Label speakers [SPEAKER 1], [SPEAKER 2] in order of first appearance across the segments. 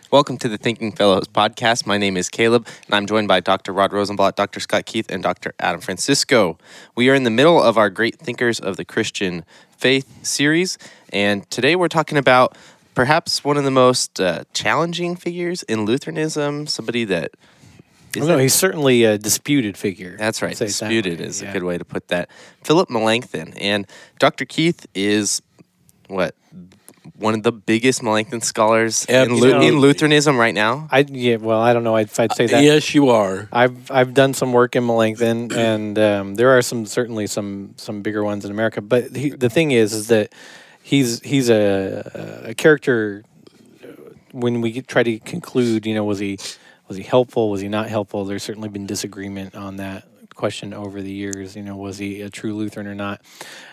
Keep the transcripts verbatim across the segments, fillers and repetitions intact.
[SPEAKER 1] Welcome to the Thinking Fellows podcast. My name is Caleb, and I'm joined by Doctor Rod Rosenblatt, Doctor Scott Keith, and Doctor Adam Francisco. We are in the middle of our Great Thinkers of the Christian Faith series, and today we're talking about perhaps one of the most uh, challenging figures in Lutheranism, somebody that...
[SPEAKER 2] Well, no, he's certainly a disputed figure.
[SPEAKER 1] That's right. Disputed
[SPEAKER 2] that
[SPEAKER 1] is
[SPEAKER 2] yeah.
[SPEAKER 1] a good way to put that. Philip Melanchthon. And Doctor Keith is, what, one of the biggest Melanchthon scholars
[SPEAKER 3] Yeah,
[SPEAKER 1] in, Lu-
[SPEAKER 3] know,
[SPEAKER 1] in Lutheranism right now?
[SPEAKER 2] I yeah. Well, I don't know if I'd say that.
[SPEAKER 3] Uh, yes, you are.
[SPEAKER 2] I've I've done some work in Melanchthon, and um, there are some certainly some some bigger ones in America. But he, the thing is, is that he's he's a a character. When we try to conclude, you know, was he was he helpful? Was he not helpful? There's certainly been disagreement on that question over the years. You know, was he a true Lutheran or not?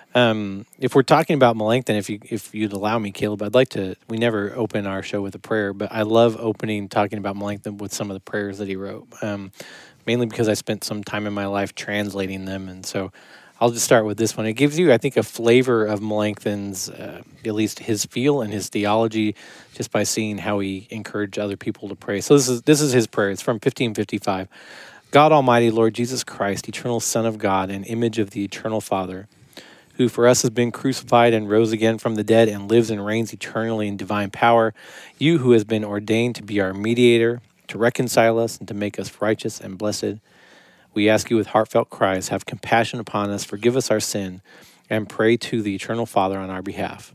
[SPEAKER 2] Um, if we're talking about Melanchthon, if you if you'd allow me, Caleb, I'd like to. We never open our show with a prayer, but I love opening talking about Melanchthon with some of the prayers that he wrote. Um, mainly because I spent some time in my life translating them, and so I'll just start with this one. It gives you, I think, a flavor of Melanchthon's, uh, at least his feel and his theology, just by seeing how he encouraged other people to pray. So this is this is his prayer. It's from fifteen fifty-five. God Almighty, Lord Jesus Christ, eternal Son of God and image of the eternal Father, who for us has been crucified and rose again from the dead and lives and reigns eternally in divine power, you who has been ordained to be our mediator, to reconcile us and to make us righteous and blessed, we ask you with heartfelt cries, have compassion upon us, forgive us our sin, and pray to the eternal Father on our behalf.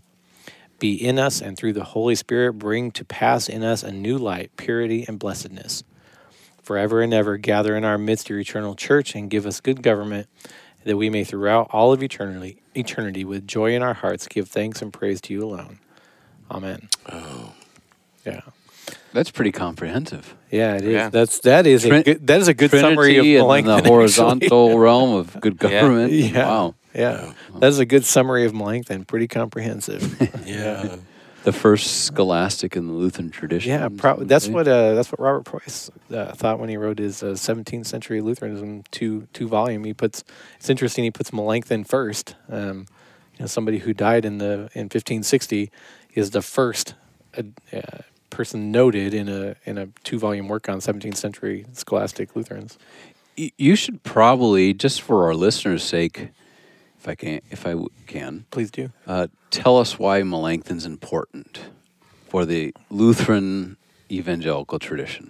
[SPEAKER 2] Be in us and through the Holy Spirit bring to pass in us a new light, purity, and blessedness. Forever and ever gather in our midst your eternal church and give us good government, that we may throughout all of eternity, eternity with joy in our hearts give thanks and praise to you alone. Amen.
[SPEAKER 3] Oh,
[SPEAKER 2] yeah,
[SPEAKER 4] that's pretty comprehensive.
[SPEAKER 2] Yeah, it is.
[SPEAKER 1] Yeah.
[SPEAKER 2] That's that is
[SPEAKER 4] Trin-
[SPEAKER 2] a good, that is a good
[SPEAKER 4] Trinity
[SPEAKER 2] summary of
[SPEAKER 4] and
[SPEAKER 2] Melanchthon.
[SPEAKER 4] the horizontal realm of good government.
[SPEAKER 2] Yeah.
[SPEAKER 4] Wow,
[SPEAKER 2] yeah, that is a good summary of Melanchthon. Pretty comprehensive.
[SPEAKER 3] yeah.
[SPEAKER 4] the first scholastic in the Lutheran tradition.
[SPEAKER 2] Yeah, pro- that's what uh, that's what Robert Preuss uh, thought when he wrote his uh, seventeenth century Lutheranism two two volume. He puts it's interesting. He puts Melanchthon first. Um, you know, somebody who died in the in fifteen sixty is the first uh, uh, person noted in a in a two volume work on seventeenth century scholastic Lutherans.
[SPEAKER 4] Y- You should probably, just for our listeners' sake, if I can, if I w- can,
[SPEAKER 2] Please do.
[SPEAKER 4] uh, tell us why Melanchthon's important for the Lutheran evangelical tradition.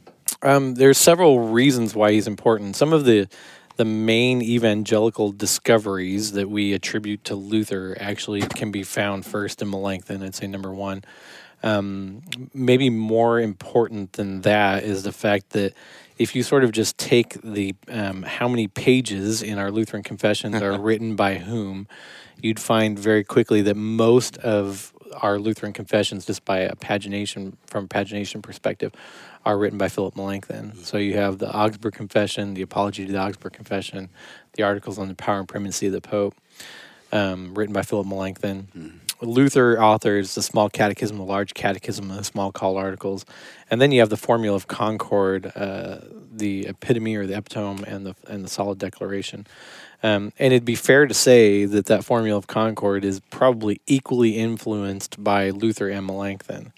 [SPEAKER 2] Um, there's several reasons why he's important. Some of the the main evangelical discoveries that we attribute to Luther actually can be found first in Melanchthon. I'd say number one. Um, maybe more important than that is the fact that if you sort of just take the um, how many pages in our Lutheran confessions are written by whom, you'd find very quickly that most of our Lutheran confessions, just by a pagination, from a pagination perspective, are written by Philip Melanchthon. So you have the Augsburg Confession, the Apology to the Augsburg Confession, the Articles on the Power and Primacy of the Pope, um, written by Philip Melanchthon. Mm. Luther authors the Small Catechism, the Large Catechism, the Small Call Articles. And then you have the Formula of Concord, uh, the Epitome or the Epitome, and the and the Solid Declaration. Um, and it'd be fair to say that that Formula of Concord is probably equally influenced by Luther and Melanchthon.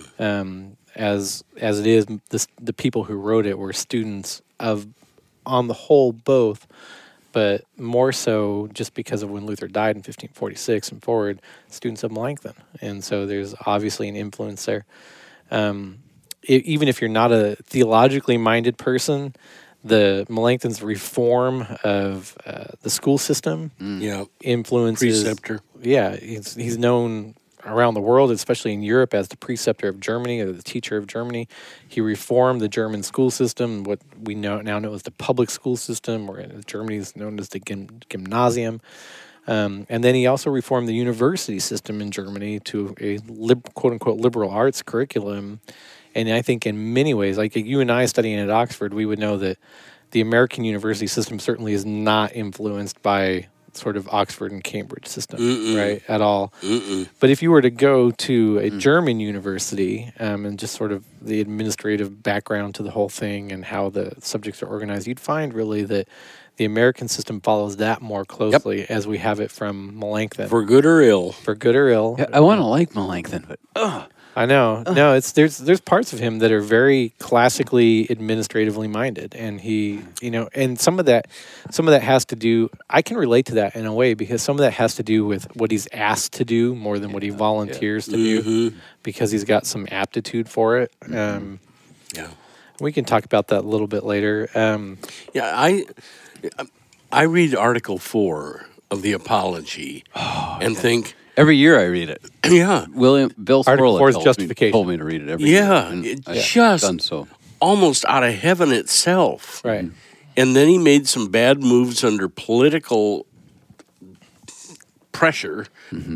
[SPEAKER 2] Um, as as it is, this, the people who wrote it were students of, on the whole, both, but more so just because of when Luther died in fifteen forty-six and forward, students of Melanchthon. And so there's obviously an influence there. Um, it, even if you're not a theologically minded person, the Melanchthon's reform of uh, the school system
[SPEAKER 3] Mm. Yeah.
[SPEAKER 2] influences...
[SPEAKER 3] Preceptor.
[SPEAKER 2] Yeah, he's, he's known around the world, especially in Europe, as the preceptor of Germany, or the teacher of Germany. He reformed the German school system, what we know now know as the public school system, or in Germany is known as the gym, gymnasium. Um, and then he also reformed the university system in Germany to a lib, quote-unquote liberal arts curriculum. And I think in many ways, like you and I studying at Oxford, we would know that the American university system certainly is not influenced by sort of Oxford and Cambridge system,
[SPEAKER 3] Mm-mm.
[SPEAKER 2] right, at all.
[SPEAKER 3] Mm-mm.
[SPEAKER 2] But if you were to go to a mm. German university um, and just sort of the administrative background to the whole thing and how the subjects are organized, you'd find really that the American system follows that more closely yep. as we have it from Melanchthon.
[SPEAKER 3] For good or ill.
[SPEAKER 2] For good or ill.
[SPEAKER 4] Yeah, I want to like Melanchthon, but ugh.
[SPEAKER 2] I know. No, it's there's there's parts of him that are very classically administratively minded, and he, you know, and some of that, some of that has to do. I can relate to that in a way because some of that has to do with what he's asked to do more than what he volunteers to do,
[SPEAKER 3] Mm-hmm.
[SPEAKER 2] because he's got some aptitude for it. Um,
[SPEAKER 3] Yeah.
[SPEAKER 2] we can talk about that a little bit later. Um,
[SPEAKER 3] Yeah, I I read Article Four of the Apology and think,
[SPEAKER 4] Every year I read it.
[SPEAKER 3] yeah,
[SPEAKER 4] William Bill
[SPEAKER 2] Article
[SPEAKER 4] Sperling
[SPEAKER 2] four is
[SPEAKER 4] told
[SPEAKER 2] justification.
[SPEAKER 4] Me, told me to read it every
[SPEAKER 3] Yeah,
[SPEAKER 4] year. and
[SPEAKER 3] it
[SPEAKER 4] I've
[SPEAKER 3] just-
[SPEAKER 4] done so.
[SPEAKER 3] almost out of heaven itself.
[SPEAKER 2] right.
[SPEAKER 3] And then he made some bad moves under political pressure,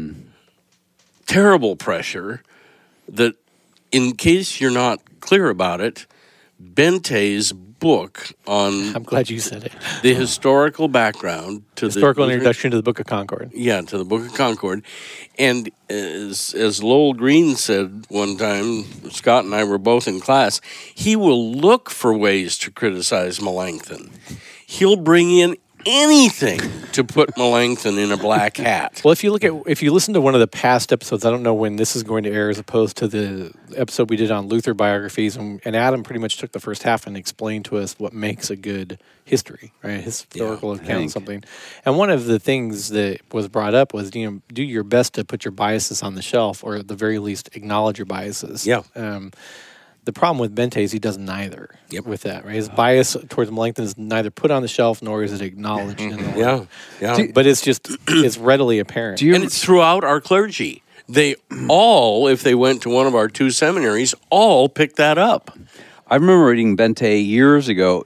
[SPEAKER 3] terrible pressure, that in case you're not clear about it, Bente's book on
[SPEAKER 2] I'm glad you said it.
[SPEAKER 3] the historical background to
[SPEAKER 2] Historical
[SPEAKER 3] the
[SPEAKER 2] introduction to the Book of Concord.
[SPEAKER 3] Yeah, to the Book of Concord. And as, as Lowell Green said one time, Scott and I were both in class, he will look for ways to criticize Melanchthon. He'll bring in anything to put Melanchthon in a black hat.
[SPEAKER 2] Well, if you look at if you listen to one of the past episodes, I don't know when this is going to air, as opposed to the episode we did on Luther biographies, and, and Adam pretty much took the first half and explained to us what makes a good history, right? Historical account of
[SPEAKER 4] think.
[SPEAKER 2] something. And one of the things that was brought up was, you know, do your best to put your biases on the shelf, or at the very least, acknowledge your biases.
[SPEAKER 3] Yeah.
[SPEAKER 2] Um, the problem with Bente is he does neither
[SPEAKER 3] Yep.
[SPEAKER 2] with that, right? His bias towards Melanchthon is neither put on the shelf nor is it acknowledged in the work.
[SPEAKER 3] Yeah, yeah.
[SPEAKER 4] Do-
[SPEAKER 2] But it's just, it's readily apparent.
[SPEAKER 4] Do you
[SPEAKER 3] And it's throughout our clergy. They all, if they went to one of our two seminaries, all picked that up.
[SPEAKER 4] I remember reading Bente years ago,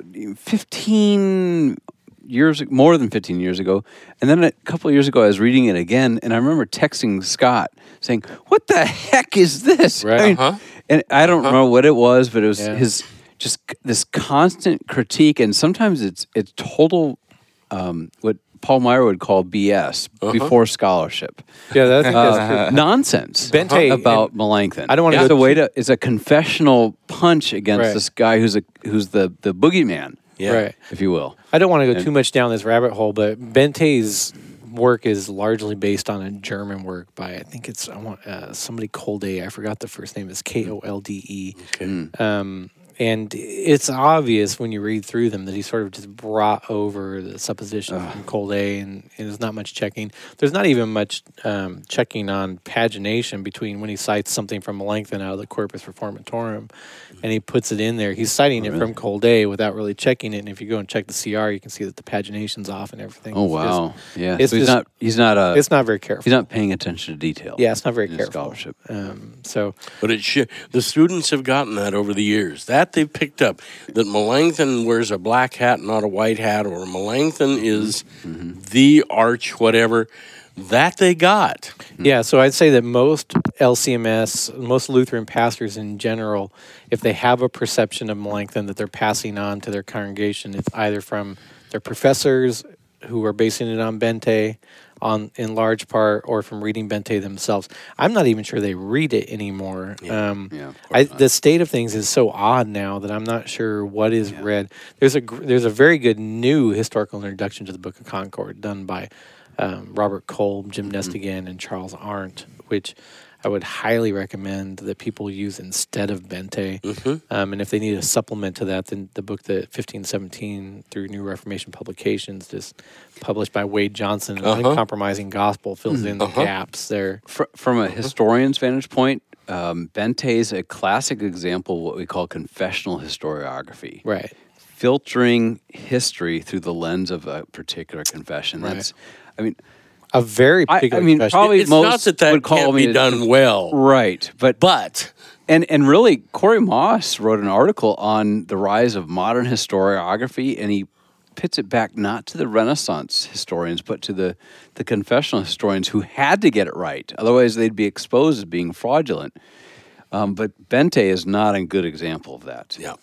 [SPEAKER 4] fifteen years, more than fifteen years ago. And then a couple of years ago, I was reading it again, and I remember texting Scott saying, "What the heck is this?"
[SPEAKER 2] Right.
[SPEAKER 4] I mean,
[SPEAKER 3] Uh-huh.
[SPEAKER 4] And I don't remember what it was, but it was
[SPEAKER 2] Yeah.
[SPEAKER 4] his just c- this constant critique, and sometimes it's it's total um, what Paul Meyer would call B S, before scholarship.
[SPEAKER 2] Yeah, that, I think that's true.
[SPEAKER 4] Uh, nonsense
[SPEAKER 2] Bente-
[SPEAKER 4] about
[SPEAKER 2] and
[SPEAKER 4] Melanchthon.
[SPEAKER 2] I don't wanna
[SPEAKER 4] it's
[SPEAKER 2] go
[SPEAKER 4] a way
[SPEAKER 2] too-
[SPEAKER 4] to. It's a confessional punch against
[SPEAKER 2] Right.
[SPEAKER 4] this guy who's a who's the the boogeyman,
[SPEAKER 3] Yeah.
[SPEAKER 2] Right.
[SPEAKER 4] if you will.
[SPEAKER 2] I don't want to go
[SPEAKER 4] And-
[SPEAKER 2] too much down this rabbit hole, but Bente's work is largely based on a German work by, I think it's I want uh, somebody Kolde. I forgot the first name. It's K O L D E.
[SPEAKER 3] Okay.
[SPEAKER 2] Um, and it's obvious when you read through them that he sort of just brought over the supposition from Kolde, and, and there's not much checking. There's not even much um, checking on pagination between when he cites something from Melanchthon out of the Corpus Reformatorum, and he puts it in there. He's citing it from Kolde without really checking it. And if you go and check the C R, you can see that the pagination's off and everything.
[SPEAKER 4] Oh
[SPEAKER 2] It's just-
[SPEAKER 4] wow, yeah.
[SPEAKER 2] it's
[SPEAKER 4] so he's
[SPEAKER 2] just-
[SPEAKER 4] not he's not a
[SPEAKER 2] it's not very careful.
[SPEAKER 4] he's not paying attention to detail.
[SPEAKER 2] Yeah, it's not very
[SPEAKER 4] in his
[SPEAKER 2] careful.
[SPEAKER 4] scholarship.
[SPEAKER 2] Um, so
[SPEAKER 3] But it should, the students have gotten that over the years. That they've picked up, that Melanchthon wears a black hat, not a white hat, or Melanchthon is the arch whatever. That they got.
[SPEAKER 2] yeah, so I'd say that most L C M S, most Lutheran pastors in general, if they have a perception of Melanchthon that they're passing on to their congregation, it's either from their professors who are basing it on Bente, on in large part, or from reading Bente themselves. I'm not even sure they read it anymore. Um,
[SPEAKER 4] Yeah, of course
[SPEAKER 2] I,
[SPEAKER 4] not.
[SPEAKER 2] the state of things is so odd now that I'm not sure what is read. There's a gr- there's a very good new historical introduction to the Book of Concord done by um, Robert Kolb, Jim
[SPEAKER 4] Mm-hmm.
[SPEAKER 2] Nestigan, and Charles Arndt, which I would highly recommend that people use instead of Bente. Um, and if they need a supplement to that, then the book that fifteen seventeen through New Reformation Publications, just published by Wade Johnson, an
[SPEAKER 3] Uh-huh.
[SPEAKER 2] uncompromising gospel, fills in the gaps there.
[SPEAKER 4] Fr- from a historian's vantage point, um, Bente is a classic example of what we call confessional historiography.
[SPEAKER 2] Right.
[SPEAKER 4] Filtering history through the lens of a particular confession.
[SPEAKER 2] Right.
[SPEAKER 4] That's, I mean,
[SPEAKER 2] A very
[SPEAKER 4] I, I
[SPEAKER 2] particular
[SPEAKER 4] mean,
[SPEAKER 2] confession.
[SPEAKER 4] probably
[SPEAKER 3] It's
[SPEAKER 4] most
[SPEAKER 3] not that that
[SPEAKER 4] would call
[SPEAKER 3] can't
[SPEAKER 4] me
[SPEAKER 3] be
[SPEAKER 4] a-
[SPEAKER 3] done well,
[SPEAKER 4] right, but
[SPEAKER 3] but
[SPEAKER 4] and and really, Corey Moss wrote an article on the rise of modern historiography, and he pits it back not to the Renaissance historians, but to the the confessional historians who had to get it right, otherwise they'd be exposed as being fraudulent. Um, but Bente is not a good example of that.
[SPEAKER 3] yeah,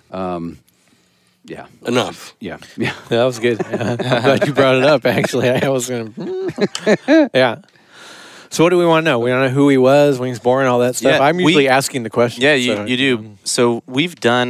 [SPEAKER 4] Yeah,
[SPEAKER 3] enough.
[SPEAKER 4] yeah, yeah.
[SPEAKER 2] that was good. I'm glad you brought it up, actually. I was going to. Yeah. So what do we want to know? We want to know who he was, when he was born, all that stuff.
[SPEAKER 1] Yeah,
[SPEAKER 2] I'm usually
[SPEAKER 1] we-
[SPEAKER 2] asking the question.
[SPEAKER 1] Yeah, you,
[SPEAKER 2] so,
[SPEAKER 1] you do. So we've done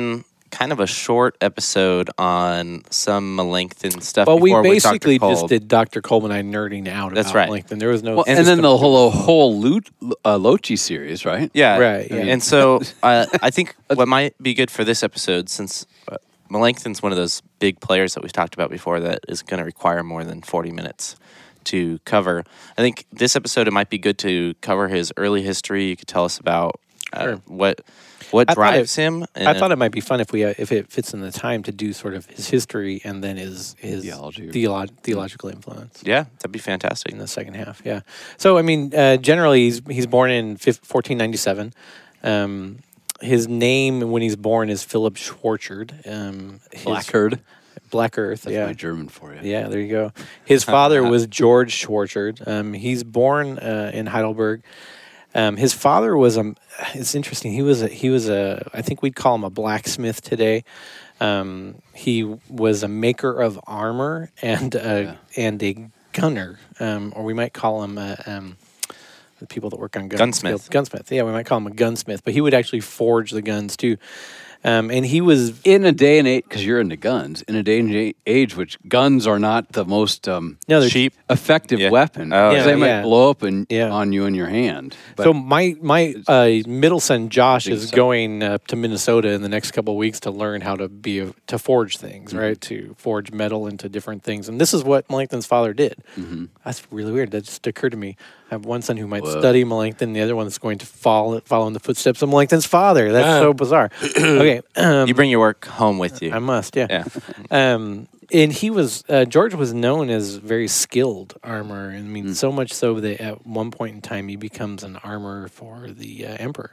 [SPEAKER 1] kind of a short episode on some Melanchthon stuff.
[SPEAKER 2] Well, we
[SPEAKER 1] before with
[SPEAKER 2] basically
[SPEAKER 1] Doctor
[SPEAKER 2] just
[SPEAKER 1] Kolb.
[SPEAKER 2] did Doctor Kolb and I nerding out
[SPEAKER 1] That's
[SPEAKER 2] about
[SPEAKER 1] right.
[SPEAKER 2] Melanchthon. There was no...
[SPEAKER 4] Well, and
[SPEAKER 2] system
[SPEAKER 4] then the
[SPEAKER 2] to
[SPEAKER 4] whole
[SPEAKER 2] it.
[SPEAKER 4] whole Lu- uh, Lochi series, right?
[SPEAKER 1] Yeah.
[SPEAKER 2] Right, yeah.
[SPEAKER 1] And so uh, I think what might be good for this episode, since uh, Melanchthon's one of those big players that we've talked about before that is going to require more than forty minutes to cover. I think this episode, it might be good to cover his early history. You could tell us about uh,
[SPEAKER 2] Sure.
[SPEAKER 1] what what
[SPEAKER 2] I thought
[SPEAKER 1] drives
[SPEAKER 2] it-
[SPEAKER 1] him.
[SPEAKER 2] I thought it might be fun if we uh, if it fits in the time to do sort of his history and then his his
[SPEAKER 4] Theology or-
[SPEAKER 2] theolo- theological influence
[SPEAKER 1] Yeah, that'd be fantastic.
[SPEAKER 2] in the second half. Yeah. So I mean, uh, generally he's he's born in fourteen ninety-seven. Um, his name when he's born is Philip Schwarzerd. Um, his-
[SPEAKER 4] Black Herd.
[SPEAKER 2] Black Earth.
[SPEAKER 4] That's
[SPEAKER 2] yeah.
[SPEAKER 4] my German for you.
[SPEAKER 2] Yeah, there you go. His father was George Schwarzerd. Um, he's born uh, in Heidelberg. Um, his father was a. It's interesting. He was a. He was a. I think we'd call him a blacksmith today. Um, he was a maker of armor and a, and a gunner, um, or we might call him a, um, the people that work on guns.
[SPEAKER 1] Gunsmith.
[SPEAKER 2] Gunsmith. Yeah, we might call him a gunsmith. But he would actually forge the guns too. Um, and he was
[SPEAKER 4] In a day and age, because you're into guns, in a day and a- age which guns are not the most um,
[SPEAKER 2] no, they're
[SPEAKER 1] Cheap.
[SPEAKER 4] effective
[SPEAKER 1] Yeah.
[SPEAKER 4] weapon.
[SPEAKER 1] Oh,
[SPEAKER 4] 'Cause
[SPEAKER 2] yeah.
[SPEAKER 4] they might
[SPEAKER 2] Yeah.
[SPEAKER 4] blow up in,
[SPEAKER 2] Yeah.
[SPEAKER 4] on you in your hand. But
[SPEAKER 2] so my my uh, middle son Josh
[SPEAKER 4] think
[SPEAKER 2] is
[SPEAKER 4] so.
[SPEAKER 2] going uh, to Minnesota in the next couple of weeks to learn how to be a, to forge things,
[SPEAKER 4] Mm-hmm.
[SPEAKER 2] right? To forge metal into different things, and this is what Melanchthon's father did.
[SPEAKER 4] Mm-hmm.
[SPEAKER 2] That's really weird. That just occurred to me. I have one son who might
[SPEAKER 4] Whoa.
[SPEAKER 2] study Melanchthon, the other one is going to follow follow in the footsteps of Melanchthon's father. That's so bizarre. Okay, um,
[SPEAKER 1] You bring your work home with you.
[SPEAKER 2] I must, yeah.
[SPEAKER 1] yeah.
[SPEAKER 2] Um, and he was uh, George was known as very skilled armor. I mean, so much so that at one point in time he becomes an armorer for the uh, emperor.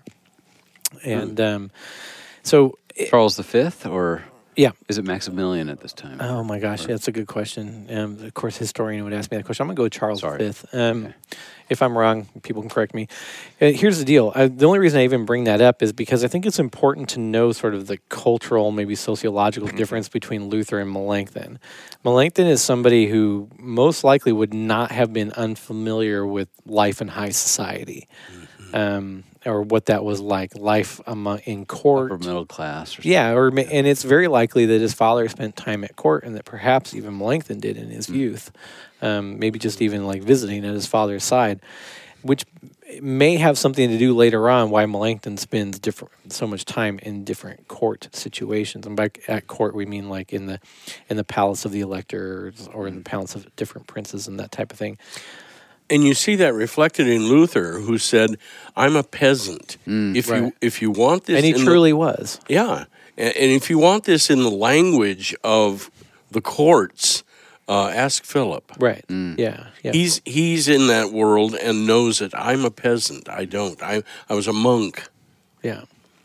[SPEAKER 2] And um, so, it-
[SPEAKER 4] Charles the Fifth, or
[SPEAKER 2] yeah.
[SPEAKER 4] is it Maximilian at this time?
[SPEAKER 2] Oh my gosh, that's a good question. Um, of course, historian would ask me that question. I'm gonna go with Charles
[SPEAKER 4] Sorry.
[SPEAKER 2] the Fifth. Um,
[SPEAKER 4] Okay.
[SPEAKER 2] If I'm wrong, people can correct me. Uh, here's the deal. I, the only reason I even bring that up is because I think it's important to know sort of the cultural, maybe sociological difference between Luther and Melanchthon. Melanchthon is somebody who most likely would not have been unfamiliar with life in high society, um, or what that was like, life among, in court.
[SPEAKER 4] Upper middle class. Or
[SPEAKER 2] Yeah, or ma- and it's very likely that his father spent time at court, and that perhaps even Melanchthon did in his youth, um, maybe just even like visiting at his father's side, which may have something to do later on why Melanchthon spends different so much time in different court situations. And by at court we mean like in the in the palace of the electors or in the palace of different princes and that type of thing.
[SPEAKER 3] And you see that reflected in Luther, who said, "I'm a peasant. if
[SPEAKER 2] Right.
[SPEAKER 3] you if you want this,
[SPEAKER 2] And he
[SPEAKER 3] in the-
[SPEAKER 2] truly was.
[SPEAKER 3] yeah, and, and if you want this in the language of the courts, uh, ask Philip.
[SPEAKER 2] Right. Yeah. Yeah.
[SPEAKER 3] He's he's in that world and knows it. I'm a peasant. I don't. I I was a monk.
[SPEAKER 2] Yeah.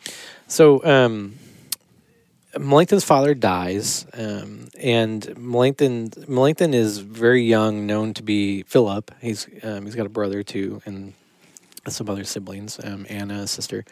[SPEAKER 2] So um, Melanchthon's father dies, um, and Melanchthon Melanchthon is very young, known to be Philip. He's um, he's got a brother too, and some other siblings. Um, Anna, a sister.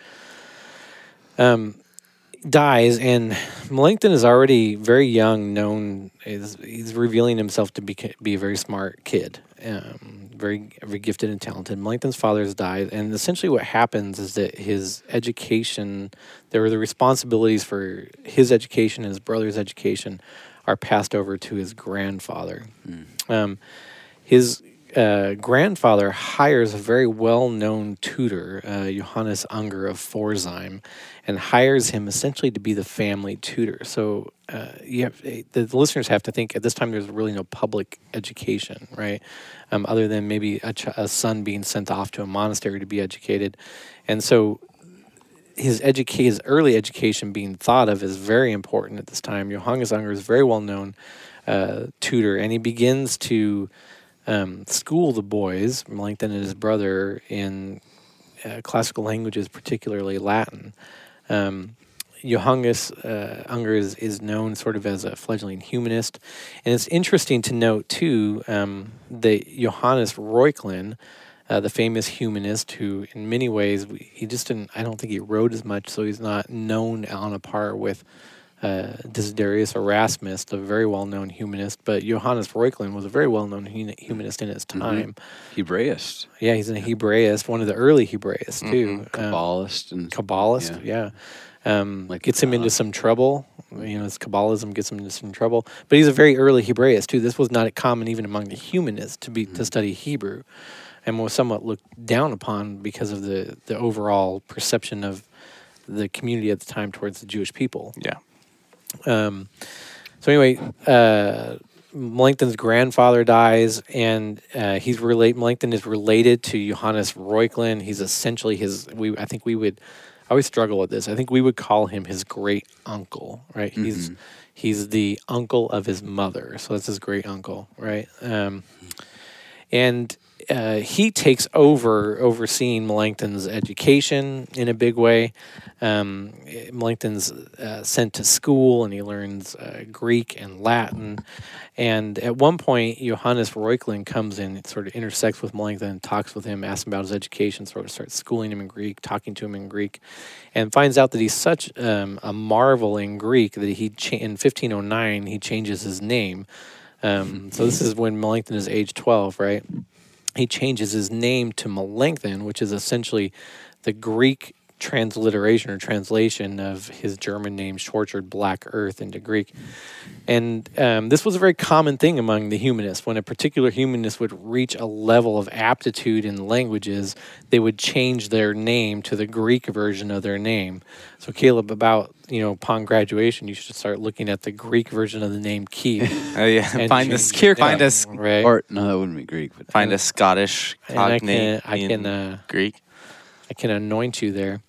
[SPEAKER 2] Um, dies, and Melanchthon is already very young. Known is he's revealing himself to be be a very smart kid. Um, very, very gifted and talented. Melanchthon's father has died, and essentially what happens is that his education, there were the responsibilities for his education and his brother's education are passed over to his grandfather. Um, his uh, grandfather hires a very well-known tutor, uh, Johannes Unger of Pforzheim, and hires him essentially to be the family tutor. So uh, you have, the, the listeners have to think at this time there's really no public education, right? Um, other than maybe a, ch- a son being sent off to a monastery to be educated. And so his educa- his early education being thought of as very important at this time. Johannes Unger is a very well-known uh, tutor, and he begins to um, school the boys, Melanchthon and his brother, in uh, classical languages, particularly Latin. Um, Johannes uh, Unger is, is known sort of as a fledgling humanist. And it's interesting to note, too, um, that Johannes Reuchlin, uh, the famous humanist who in many ways, we- he just didn't, I don't think he wrote as much, so he's not known on a par with uh, Desiderius Erasmus, the very well-known humanist. But Johannes Reuchlin was a very well-known hu- humanist in his time.
[SPEAKER 4] Hebraist,
[SPEAKER 2] Yeah, he's a Hebraist, one of the early Hebraists, too. Um,
[SPEAKER 4] Kabbalist, and
[SPEAKER 2] Kabbalist, yeah. Um,
[SPEAKER 4] Like
[SPEAKER 2] gets him into
[SPEAKER 4] God.
[SPEAKER 2] some trouble. You know, his Kabbalism gets him into some trouble. But he's a very early Hebraist too. This was not common even among the humanists to be to study Hebrew, and was somewhat looked down upon because of the the overall perception of the community at the time towards the Jewish people.
[SPEAKER 1] Yeah.
[SPEAKER 2] Um, so anyway, uh, Melanchthon's grandfather dies, and uh, he's relate. Melanchthon is related to Johannes Reuchlin. He's essentially his. We I think we would. I always struggle with this. I think we would call him his great uncle, right? He's he's the uncle of his mother, so that's his great uncle, right? Um, and uh, he takes over overseeing Melanchthon's education in a big way. Um, Melanchthon's uh, sent to school, and he learns uh, Greek and Latin. And at one point, Johannes Reuchlin comes in, and sort of intersects with Melanchthon, talks with him, asks him about his education, sort of starts schooling him in Greek, talking to him in Greek, and finds out that he's such um, a marvel in Greek that he cha- in fifteen oh nine he changes his name. Um, so this is when Melanchthon is age twelve, right? He changes his name to Melanchthon, which is essentially the Greek transliteration or translation of his German name, Schwarzerd, Black Earth, into Greek. And um, this was a very common thing among the humanists. When a particular humanist would reach a level of aptitude in languages, they would change their name to the Greek version of their name. So Caleb, about, you know, upon graduation, you should start looking at the Greek version of the name Keith.
[SPEAKER 1] Oh yeah.
[SPEAKER 2] And
[SPEAKER 1] Find a
[SPEAKER 2] change-
[SPEAKER 1] find a s-
[SPEAKER 2] right?
[SPEAKER 4] Or no, that wouldn't be Greek. But
[SPEAKER 1] find a Scottish
[SPEAKER 2] And I
[SPEAKER 1] cognate
[SPEAKER 2] can- I
[SPEAKER 1] in
[SPEAKER 2] can, uh,
[SPEAKER 1] Greek.
[SPEAKER 2] I can anoint you there.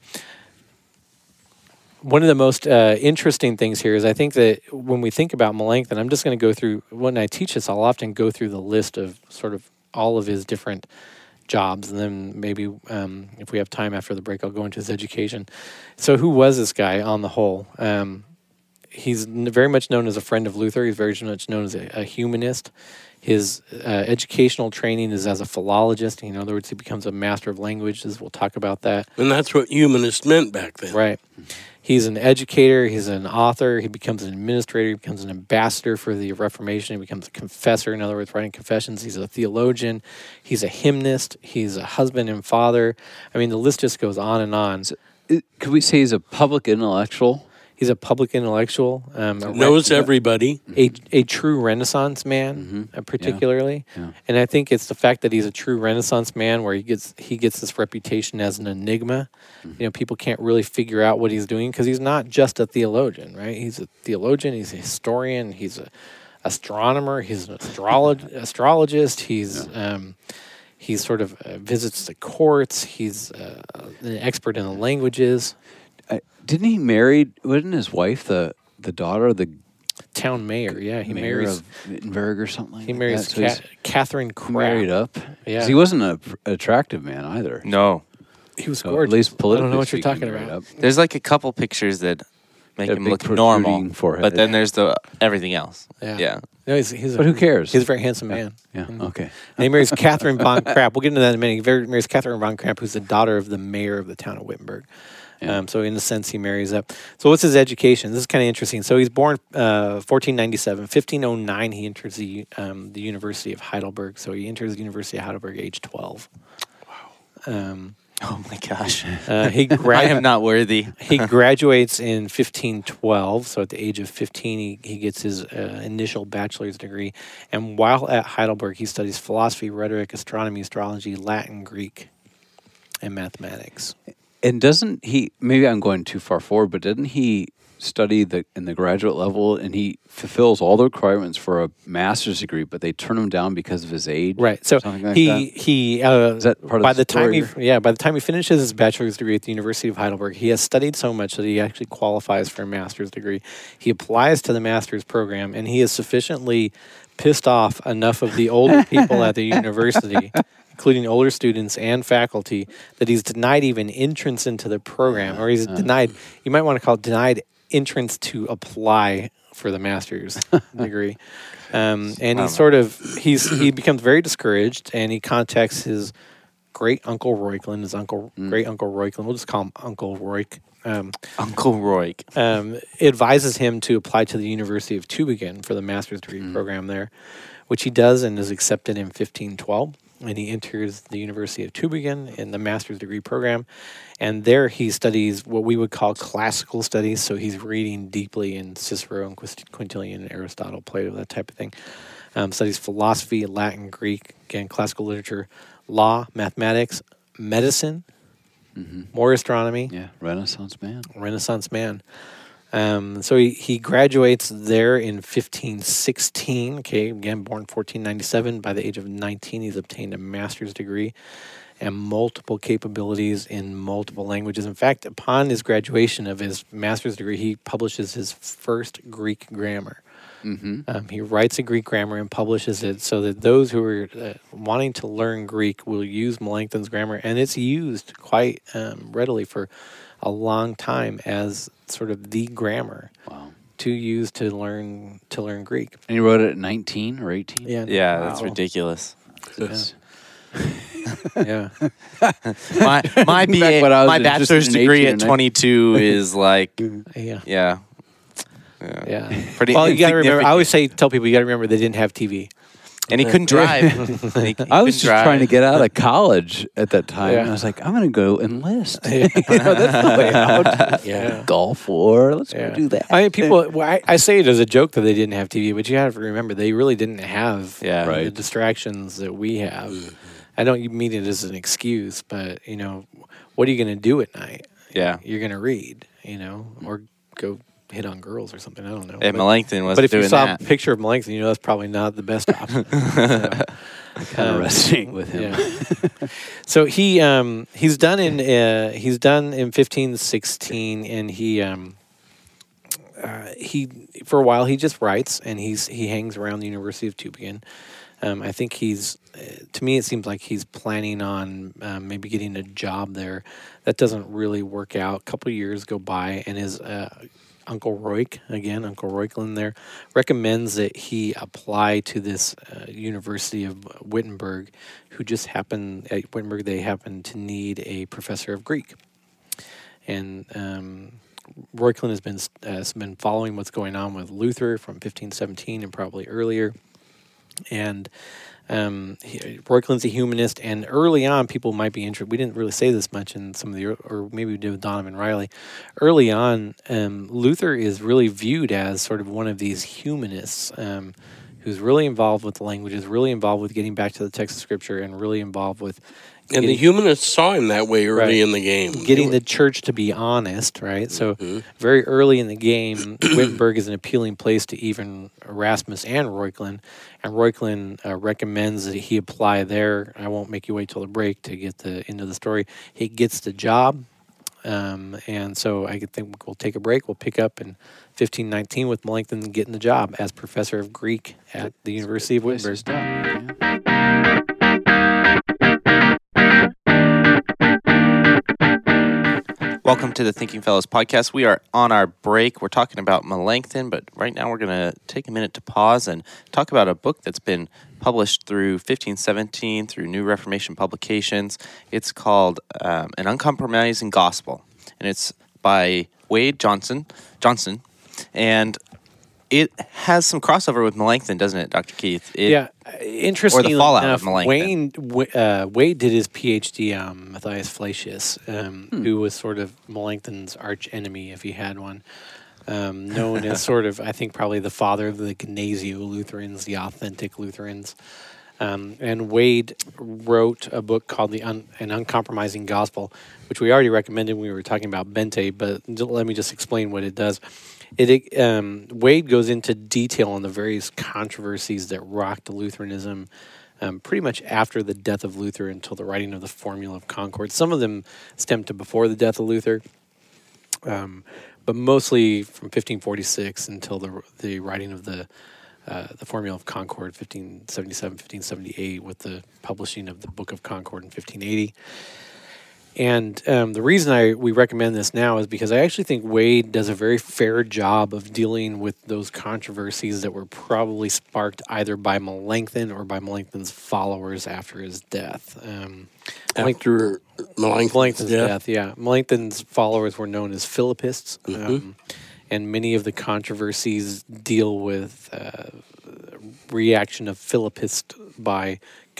[SPEAKER 2] One of the most uh, interesting things here is I think that when we think about Melanchthon, I'm just going to go through, when I teach this, I'll often go through the list of sort of all of his different jobs, and then maybe um, if we have time after the break, I'll go into his education. So who was this guy on the whole? Um, he's n- very much known as a friend of Luther. He's very much known as a, a humanist. His uh, educational training is as a philologist. In other words, he becomes a master of languages. We'll talk about that.
[SPEAKER 3] And that's what humanist meant back then.
[SPEAKER 2] Right. He's an educator. He's an author. He becomes an administrator. He becomes an ambassador for the Reformation. He becomes a confessor. In other words, writing confessions. He's a theologian. He's a hymnist. He's a husband and father. I mean, the list just goes on and on.
[SPEAKER 4] So, it, could we say he's a public intellectual?
[SPEAKER 2] He's a public intellectual. Um, a
[SPEAKER 3] Knows
[SPEAKER 2] re-
[SPEAKER 3] everybody.
[SPEAKER 2] a, a true Renaissance man, uh, particularly.
[SPEAKER 4] Yeah.
[SPEAKER 2] And I think it's the fact that he's a true Renaissance man where he gets he gets this reputation as an enigma. You know, people can't really figure out what he's doing because he's not just a theologian, right? He's a theologian, he's a historian, he's a astronomer, he's an astrolog- astrologist, he's um, he's sort of uh, visits the courts, he's uh, an expert in the languages.
[SPEAKER 4] Uh, didn't he marry? Wasn't his wife the the daughter of the
[SPEAKER 2] Town mayor, yeah, he
[SPEAKER 4] mayor
[SPEAKER 2] marries
[SPEAKER 4] of Wittenberg or something like
[SPEAKER 2] he
[SPEAKER 4] that?
[SPEAKER 2] marries
[SPEAKER 4] So he's
[SPEAKER 2] Ca- Catherine Crabb.
[SPEAKER 4] married up.
[SPEAKER 2] Yeah.
[SPEAKER 4] 'Cause he wasn't an attractive man either.
[SPEAKER 1] No.
[SPEAKER 2] He was
[SPEAKER 4] So
[SPEAKER 2] gorgeous.
[SPEAKER 4] at least
[SPEAKER 2] I
[SPEAKER 4] politically
[SPEAKER 2] don't know what you're
[SPEAKER 4] speaking,
[SPEAKER 2] talking
[SPEAKER 4] married
[SPEAKER 2] about.
[SPEAKER 4] up.
[SPEAKER 1] There's like a couple pictures that make
[SPEAKER 4] A
[SPEAKER 1] him
[SPEAKER 4] big
[SPEAKER 1] look
[SPEAKER 4] protruding
[SPEAKER 1] normal,
[SPEAKER 4] forehead.
[SPEAKER 1] but then there's the everything else.
[SPEAKER 2] Yeah.
[SPEAKER 1] Yeah.
[SPEAKER 2] No, he's, he's a,
[SPEAKER 4] But who cares?
[SPEAKER 2] He's a very handsome man.
[SPEAKER 4] Yeah. Okay.
[SPEAKER 2] And he marries Catherine von Krapp. We'll get into that in a minute. He very- marries Catherine von Krapp, who's the daughter of the mayor of the town of Wittenberg.
[SPEAKER 4] Yeah.
[SPEAKER 2] Um, so in a sense, he marries up. So what's his education? This is kind of interesting. So he's born uh, fourteen ninety-seven. fifteen oh nine, he enters the um, the University of Heidelberg. So he enters the University of Heidelberg age twelve. Wow. Um,
[SPEAKER 1] Oh my gosh.
[SPEAKER 2] uh, he
[SPEAKER 1] I
[SPEAKER 2] gra-
[SPEAKER 1] am not worthy.
[SPEAKER 2] he graduates in fifteen twelve. So at the age of fifteen, he, he gets his uh, initial bachelor's degree. And while at Heidelberg, he studies philosophy, rhetoric, astronomy, astrology, Latin, Greek, and mathematics.
[SPEAKER 4] And doesn't he? Maybe I'm going too far forward, but didn't he study the in the graduate level, and he fulfills all the requirements for a master's degree, but they turn him down because of his age?
[SPEAKER 2] Right. So
[SPEAKER 4] Something like
[SPEAKER 2] he
[SPEAKER 4] that?
[SPEAKER 2] he uh,
[SPEAKER 4] Is that part of
[SPEAKER 2] by
[SPEAKER 4] the
[SPEAKER 2] the time he
[SPEAKER 4] story?
[SPEAKER 2] yeah by the time he finishes his bachelor's degree at the University of Heidelberg, he has studied so much that he actually qualifies for a master's degree. He applies to the master's program, and he is sufficiently pissed off enough of the older people at the university, including older students and faculty, that he's denied even entrance into the program, or he's denied. You might want to call it denied entrance to apply for the master's degree. Um, and he sort of he's he becomes very discouraged, and he contacts his great uncle Reuchlin, his uncle great uncle Reuchlin. We'll just call him Uncle Roik. Um,
[SPEAKER 1] Uncle Roy.
[SPEAKER 2] um, advises him to apply to the University of Tübingen for the master's degree program there, which he does and is accepted in fifteen twelve. and he enters the University of Tübingen in the master's degree program. And there he studies what we would call classical studies. So he's reading deeply in Cicero and Quist- Quintilian and Aristotle, Plato, that type of thing. Um, studies philosophy, Latin, Greek, again, classical literature, law, mathematics, medicine,
[SPEAKER 4] Mm-hmm.
[SPEAKER 2] more astronomy.
[SPEAKER 4] Yeah, Renaissance man.
[SPEAKER 2] Renaissance man. Um, so he, he graduates there in fifteen sixteen. Okay, again, born fourteen ninety-seven. By the age of nineteen, he's obtained a master's degree and multiple capabilities in multiple languages. In fact, upon his graduation of his master's degree, he publishes his first Greek grammar.
[SPEAKER 4] Mm-hmm.
[SPEAKER 2] Um, he writes a Greek grammar and publishes it so that those who are uh, wanting to learn Greek will use Melanchthon's grammar, and it's used quite um, readily for a long time as sort of the grammar
[SPEAKER 4] Wow.
[SPEAKER 2] to use to learn to learn Greek.
[SPEAKER 4] And he wrote it at nineteen or eighteen?
[SPEAKER 2] Yeah,
[SPEAKER 1] Yeah, that's
[SPEAKER 2] wow.
[SPEAKER 1] ridiculous.
[SPEAKER 4] It's-
[SPEAKER 2] Yeah,
[SPEAKER 1] My my B A,
[SPEAKER 4] when I was
[SPEAKER 1] my
[SPEAKER 4] in- just
[SPEAKER 1] bachelor's
[SPEAKER 4] in
[SPEAKER 1] degree
[SPEAKER 4] eighteen or
[SPEAKER 1] at
[SPEAKER 4] nineteen.
[SPEAKER 1] twenty-two is like,
[SPEAKER 2] yeah,
[SPEAKER 1] yeah,
[SPEAKER 2] yeah.
[SPEAKER 1] pretty.
[SPEAKER 2] Well, you got to remember.
[SPEAKER 1] insignificant.
[SPEAKER 2] I always say, tell people you got to remember they didn't have T V.
[SPEAKER 1] and he couldn't drive. And he- he
[SPEAKER 4] I was
[SPEAKER 1] couldn't
[SPEAKER 4] just
[SPEAKER 1] drive.
[SPEAKER 4] trying to get out of college at that time.
[SPEAKER 2] Yeah.
[SPEAKER 4] And I was like, I'm going to go enlist.
[SPEAKER 2] Yeah.
[SPEAKER 4] You know, that's the way out.
[SPEAKER 2] Yeah.
[SPEAKER 4] Gulf War. Let's
[SPEAKER 2] Yeah.
[SPEAKER 4] go do that.
[SPEAKER 2] I mean, people. Well, I, I say it as a joke that they didn't have T V, but you have to remember they really didn't have
[SPEAKER 1] Yeah.
[SPEAKER 2] the
[SPEAKER 4] Right.
[SPEAKER 2] distractions that we have. I don't mean it as an excuse, but you know, what are you going to do at night?
[SPEAKER 1] Yeah.
[SPEAKER 2] You're going to read, you know, or go hit on girls or something. I don't know.
[SPEAKER 1] And
[SPEAKER 2] But-
[SPEAKER 1] Melanchthon was
[SPEAKER 2] but if
[SPEAKER 1] doing
[SPEAKER 2] you saw
[SPEAKER 1] that.
[SPEAKER 2] a picture of Melanchthon, you know that's probably not the best option. So,
[SPEAKER 4] Kind of
[SPEAKER 2] um,
[SPEAKER 4] resting with him.
[SPEAKER 2] yeah. So he um, he's done in uh, he's done in fifteen sixteen, and he um, uh, he for a while he just writes, and he's he hangs around the University of Tübingen. Um, I think he's uh, to me it seems like he's planning on um, maybe getting a job there. That doesn't really work out. A couple of years go by, and his uh, Uncle Roik, again, Uncle Reuchlin there, recommends that he apply to this uh, University of Wittenberg, who just happened, at Wittenberg, they happen to need a professor of Greek. And um, Reuchlin has been, uh, has been following what's going on with Luther from fifteen seventeen and probably earlier. And um, he, Reuchlin's a humanist, and early on, people might be interested. We didn't really say this much in some of the, or maybe we did with Donovan Riley. Early on, um, Luther is really viewed as sort of one of these humanists um, who's really involved with the languages, really involved with getting back to the text of Scripture, and really involved with
[SPEAKER 3] And the
[SPEAKER 2] getting-
[SPEAKER 3] humanists saw him that way early
[SPEAKER 2] Right.
[SPEAKER 3] in the game.
[SPEAKER 2] getting the church to be honest, right? So very early in the game, Wittenberg is an appealing place to even Erasmus and Reuchlin, and Reuchlin uh, recommends that he apply there. I won't make you wait till the break to get the end of the story. He gets the job, um, and so I think we'll take a break. We'll pick up in fifteen nineteen with Melanchthon getting the job as professor of Greek at the University of
[SPEAKER 4] Place
[SPEAKER 2] Wittenberg.
[SPEAKER 4] to start. Yeah.
[SPEAKER 1] Welcome to the Thinking Fellows podcast. We are on our break. We're talking about Melanchthon, but right now we're going to take a minute to pause and talk about a book that's been published through fifteen seventeen, through New Reformation Publications. It's called um, An Uncompromising Gospel, and it's by Wade Johnson, Johnson, and it has some crossover with Melanchthon, doesn't it, Doctor Keith? It,
[SPEAKER 2] Yeah, interestingly
[SPEAKER 1] fallout of
[SPEAKER 2] enough,
[SPEAKER 1] Melanchthon.
[SPEAKER 2] Wayne W- uh, Wade did his PhD on Matthias Flacius, um, who was sort of Melanchthon's arch enemy, if he had one. Um, known as sort of, I think, probably the father of the Gnasio Lutherans, the authentic Lutherans. Um, and Wade wrote a book called the Un- An Uncompromising Gospel, which we already recommended when we were talking about Bente, but j- let me just explain what it does. It um, Wade goes into detail on the various controversies that rocked Lutheranism um, pretty much after the death of Luther until the writing of the Formula of Concord. Some of them stem to before the death of Luther, um, but mostly from fifteen forty-six until the the writing of the uh, the Formula of Concord, fifteen seventy-seven, fifteen seventy-eight, with the publishing of the Book of Concord in fifteen eighty. And um, the reason I we recommend this now is because I actually think Wade does a very fair job of dealing with those controversies that were probably sparked either by Melanchthon or by Melanchthon's followers after his death. Um,
[SPEAKER 3] After Melanchthon's,
[SPEAKER 2] Melanchthon's
[SPEAKER 3] death.
[SPEAKER 2] death, yeah. Melanchthon's followers were known as Philippists, um, and many of the controversies deal with uh, reaction of Philippist by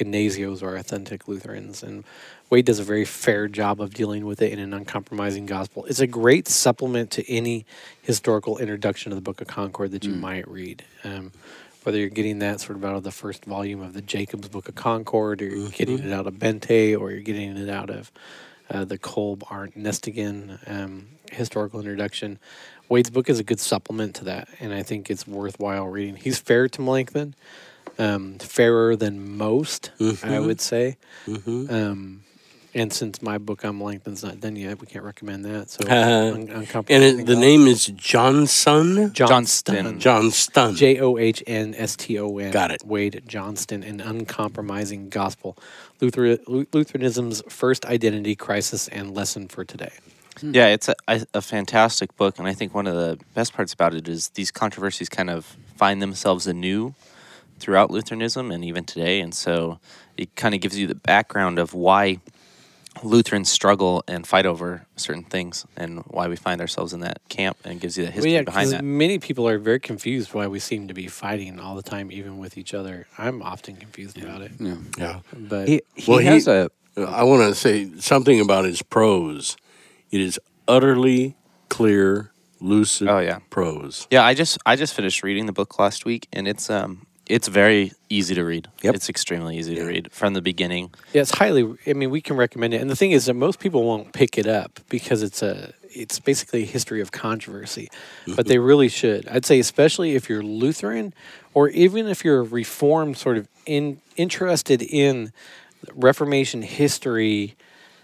[SPEAKER 2] echinesios or authentic Lutherans. And Wade does a very fair job of dealing with it in an uncompromising gospel. It's a great supplement to any historical introduction to the Book of Concord that you mm. might read. Um, whether you're getting that sort of out of the first volume of the Jacob's Book of Concord, or you're mm-hmm. getting it out of Bente, or you're getting it out of uh, the Kolb Arndt Nestigen um, historical introduction. Wade's book is a good supplement to that, and I think it's worthwhile reading. He's fair to Melanchthon, um, fairer than most, mm-hmm. I would say. Mm-hmm. Um, and since my book on Melanchthon's not done yet, we can't recommend that. So,
[SPEAKER 3] uh, un- and it, the name is Johnston?
[SPEAKER 2] Johnston.
[SPEAKER 3] Johnston.
[SPEAKER 2] J O H N S T O N.
[SPEAKER 3] Got it.
[SPEAKER 2] Wade Johnston, An Uncompromising Gospel. Luther- Lutheranism's First Identity Crisis and Lesson for Today.
[SPEAKER 1] Yeah, it's a, a fantastic book, and I think one of the best parts about it is these controversies kind of find themselves anew throughout Lutheranism and even today, and so it kind of gives you the background of why Lutherans struggle and fight over certain things and why we find ourselves in that camp, and gives you the history
[SPEAKER 2] well, yeah,
[SPEAKER 1] behind that.
[SPEAKER 2] Many people are very confused why we seem to be fighting all the time, even with each other. I'm often confused
[SPEAKER 3] yeah.
[SPEAKER 2] about it.
[SPEAKER 3] Yeah. yeah.
[SPEAKER 2] But
[SPEAKER 4] he, he
[SPEAKER 3] well,
[SPEAKER 4] has
[SPEAKER 3] he,
[SPEAKER 4] a...
[SPEAKER 3] I want to say something about his prose. It is utterly clear, lucid
[SPEAKER 1] oh, yeah.
[SPEAKER 3] prose.
[SPEAKER 1] Yeah, I just I just finished reading the book last week, and it's um it's very easy to read.
[SPEAKER 3] Yep.
[SPEAKER 1] It's extremely easy
[SPEAKER 3] yeah.
[SPEAKER 1] to read from the beginning.
[SPEAKER 2] Yeah, it's highly. I mean, we can recommend it, and the thing is that most people won't pick it up because it's a it's basically a history of controversy, but they really should. I'd say, especially if you're Lutheran, or even if you're Reformed, sort of in interested in Reformation history.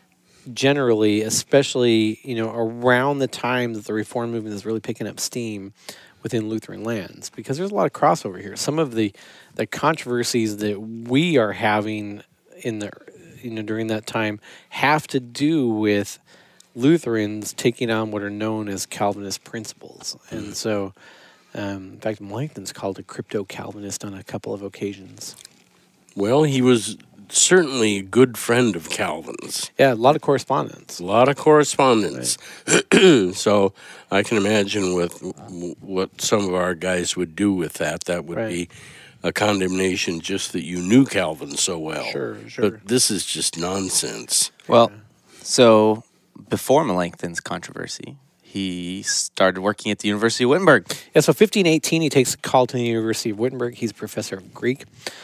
[SPEAKER 2] Generally, especially, you know, around the time that the Reform movement is really picking up steam within Lutheran lands, because there's a lot of crossover here. Some of the, the controversies that we are having in the, you know, during that time have to do with Lutherans taking on what are known as Calvinist principles. And so, um, in fact, Melanchthon's called a crypto-Calvinist on a couple of occasions.
[SPEAKER 3] Well, he was certainly a good friend of Calvin's.
[SPEAKER 2] Yeah, a lot of correspondence.
[SPEAKER 3] A lot of correspondence. Right. So I can imagine with what some of our guys would do with that. That would right. be a condemnation just that you knew Calvin so well.
[SPEAKER 2] Sure, sure.
[SPEAKER 3] But this is just nonsense.
[SPEAKER 1] Well, yeah. so before Melanchthon's controversy, he started working at the University of Wittenberg.
[SPEAKER 2] Yeah, so fifteen eighteen, he takes a call to the University of Wittenberg. He's professor of Greek.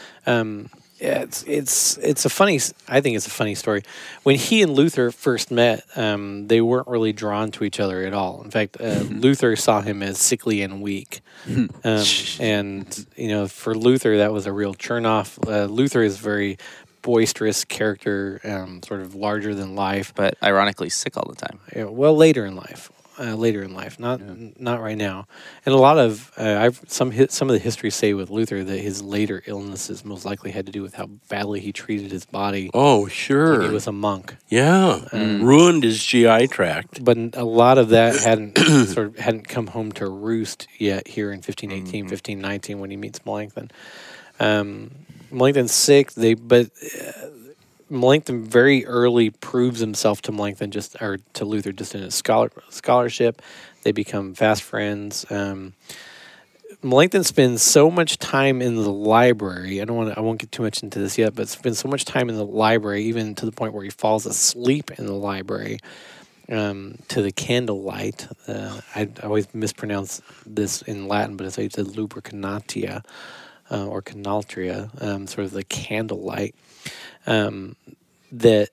[SPEAKER 2] Um, yeah, it's it's it's a funny. I think it's a funny story. When he and Luther first met, um, they weren't really drawn to each other at all. In fact, uh, Luther saw him as sickly and weak, um, and you know, for Luther, that was a real turnoff. Uh, Luther is very boisterous character, um, sort of larger than life,
[SPEAKER 1] but ironically sick all the time.
[SPEAKER 2] Yeah, well, later in life. Uh, later in life, not yeah. not right now, and a lot of uh, I've some hi- some of the histories say with Luther that his later illnesses most likely had to do with how badly he treated his body.
[SPEAKER 3] Oh, sure,
[SPEAKER 2] when he was a monk.
[SPEAKER 3] Yeah, um, ruined his G I tract.
[SPEAKER 2] But a lot of that hadn't sort of hadn't come home to roost yet here in fifteen eighteen, mm-hmm. fifteen nineteen when he meets Melanchthon. Um, Melanchthon's sick. They but. Uh, Melanchthon very early proves himself to Melanchthon just or to Luther just in his scholar, scholarship. They become fast friends. Um, Melanchthon spends so much time in the library. I don't want I won't get too much into this yet, but spends so much time in the library, even to the point where he falls asleep in the library um, to the candlelight. Uh, I, I always mispronounce this in Latin, but it's like the lubricanatia uh, or canaltria, um, sort of the candlelight. Um, that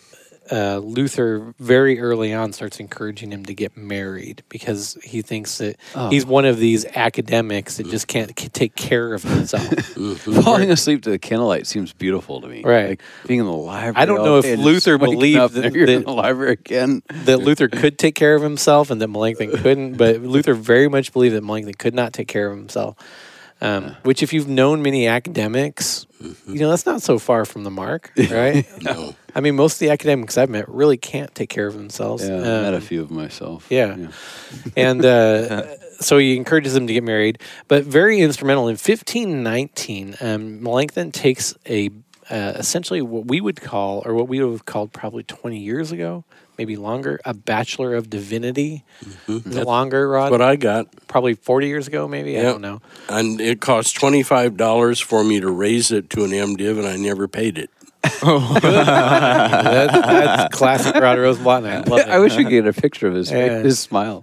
[SPEAKER 2] uh, Luther very early on starts encouraging him to get married because he thinks that oh. he's one of these academics that just can't c- take care of himself.
[SPEAKER 4] Falling asleep to the candlelight seems beautiful to me.
[SPEAKER 2] Right.
[SPEAKER 4] Like being in the library.
[SPEAKER 2] I don't know if Luther believed that,
[SPEAKER 4] you're
[SPEAKER 2] that,
[SPEAKER 4] in the library again.
[SPEAKER 2] that Luther could take care of himself and that Melanchthon couldn't, but Luther very much believed that Melanchthon could not take care of himself. Um, yeah. Which, if you've known many academics, mm-hmm. you know, that's not so far from the mark, right?
[SPEAKER 3] No.
[SPEAKER 2] I mean, most of the academics I've met really can't take care of themselves.
[SPEAKER 4] Yeah,
[SPEAKER 2] um,
[SPEAKER 4] I've met a few of myself.
[SPEAKER 2] Yeah.
[SPEAKER 4] yeah.
[SPEAKER 2] And uh, so he encourages them to get married. But very instrumental, in fifteen nineteen, um, Melanchthon takes a uh, essentially what we would call, or what we would have called probably twenty years ago, maybe longer, a Bachelor of Divinity.
[SPEAKER 3] Mm-hmm.
[SPEAKER 2] Is it longer, Rod?
[SPEAKER 3] What I got.
[SPEAKER 2] Probably forty years ago, maybe? I
[SPEAKER 3] Yep.
[SPEAKER 2] don't know.
[SPEAKER 3] And it cost twenty-five dollars for me to raise it to an MDiv, and I never paid it.
[SPEAKER 2] that, that's classic Rod Rosenblatt. And I love it.
[SPEAKER 4] I wish you could get a picture of his
[SPEAKER 2] Yeah.
[SPEAKER 4] his smile.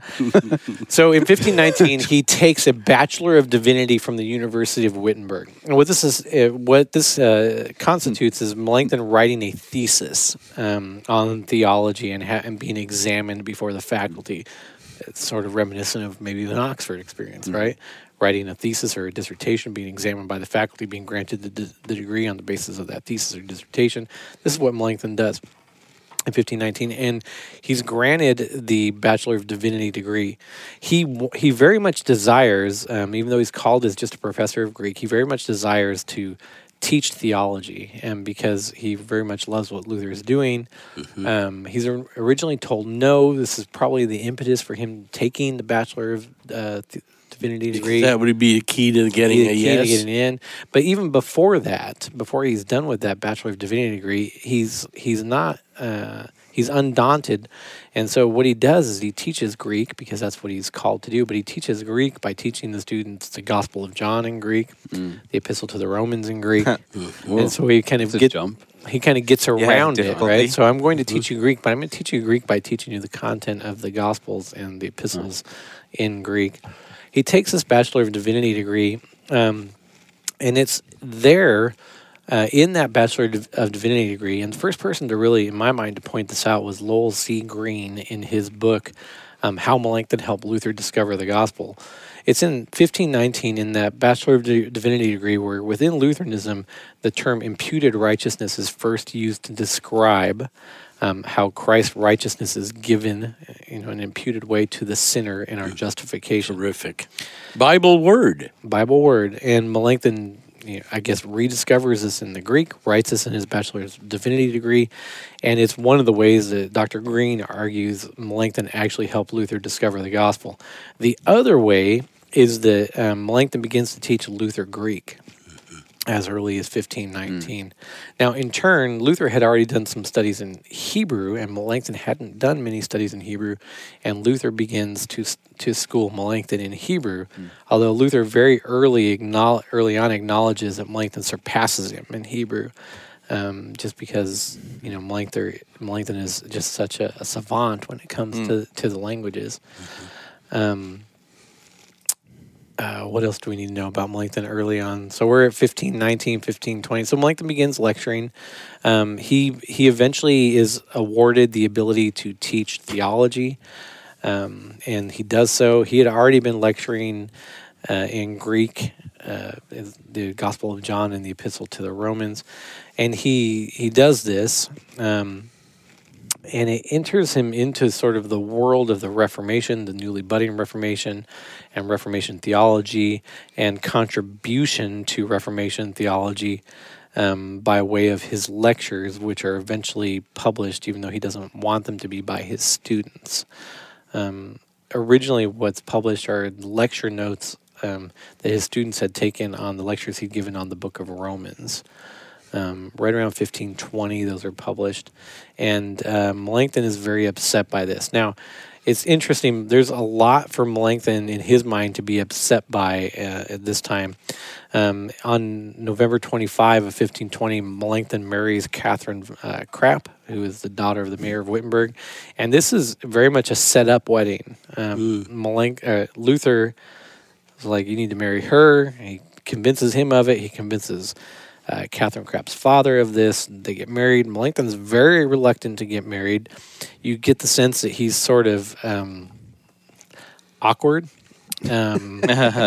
[SPEAKER 2] So in fifteen nineteen, he takes a Bachelor of Divinity from the University of Wittenberg. And what this is, uh, what this uh, constitutes is Melanchthon writing a thesis um, on theology and, ha- and being examined before the faculty. It's sort of reminiscent of maybe an Oxford experience, mm-hmm. right? Writing a thesis or a dissertation, being examined by the faculty, being granted the, d- the degree on the basis of that thesis or dissertation. This is what Melanchthon does in fifteen nineteen, and he's granted the Bachelor of Divinity degree. He w- he very much desires, um, even though he's called as just a professor of Greek, he very much desires to teach theology, and because he very much loves what Luther is doing. Mm-hmm. Um, he's or- originally told no. This is probably the impetus for him taking the Bachelor of uh, th- Divinity degree.
[SPEAKER 3] That would be a key to getting
[SPEAKER 2] Be the
[SPEAKER 3] a
[SPEAKER 2] key
[SPEAKER 3] yes.
[SPEAKER 2] to getting in. But even before that, before he's done with that Bachelor of Divinity degree, he's he's not uh, he's undaunted, and so what he does is he teaches Greek because that's what he's called to do. But he teaches Greek by teaching the students the Gospel of John in Greek, mm. the Epistle to the Romans in Greek, and so he kind of gets
[SPEAKER 4] jump.
[SPEAKER 2] He kind of gets around it,
[SPEAKER 1] difficulty.
[SPEAKER 2] right? So I'm going to teach you Greek, but I'm going to teach you Greek by teaching you the content of the Gospels and the epistles mm. in Greek. He takes this Bachelor of Divinity degree, um, and it's there uh, in that Bachelor of Divinity degree. And the first person to really, in my mind, to point this out was Lowell C. Green in his book, um, How Melanchthon Helped Luther Discover the Gospel. It's in fifteen nineteen in that Bachelor of Divinity degree where within Lutheranism, the term imputed righteousness is first used to describe Um, how Christ's righteousness is given, you know, in an imputed way to the sinner in our justification.
[SPEAKER 3] Terrific. Bible word.
[SPEAKER 2] Bible word. And Melanchthon, you know, I guess, rediscovers this in the Greek, writes this in his Bachelor's Divinity degree, and it's one of the ways that Doctor Green argues Melanchthon actually helped Luther discover the gospel. The other way is that um, Melanchthon begins to teach Luther Greek as early as fifteen nineteen. Mm. Now, in turn, Luther had already done some studies in Hebrew, and Melanchthon hadn't done many studies in Hebrew, and Luther begins to to school Melanchthon in Hebrew, mm. although Luther very early acknowledge, early on acknowledges that Melanchthon surpasses him in Hebrew, um, just because, you know, Melanchthon, Melanchthon is just such a, a savant when it comes mm. to, to the languages. Mm-hmm. Um Uh, what else do we need to know about Melanchthon early on? So we're at fifteen nineteen, fifteen twenty. So Melanchthon begins lecturing. Um, he he eventually is awarded the ability to teach theology, um, and he does so. He had already been lecturing uh, in Greek, uh, the Gospel of John and the Epistle to the Romans, and he he does this. Um, And it enters him into sort of the world of the Reformation, the newly budding Reformation, and Reformation theology, and contribution to Reformation theology um, by way of his lectures, which are eventually published, even though he doesn't want them to be, by his students. Um, originally, what's published are lecture notes um, that his students had taken on the lectures he'd given on the book of Romans. Um, right around fifteen twenty, those are published. And uh, Melanchthon is very upset by this. Now, it's interesting. There's a lot for Melanchthon in his mind to be upset by uh, at this time. Um, on November twenty-fifth of fifteen twenty, Melanchthon marries Catherine uh, Krapp, who is the daughter of the mayor of Wittenberg. And this is very much a set-up wedding. Um, mm. Melanch- uh, Luther is like, you need to marry her. He convinces him of it. He convinces Uh, Catherine Krapp's father of this. They get married. Melanchthon's very reluctant to get married. You get the sense that he's sort of um, awkward. Um,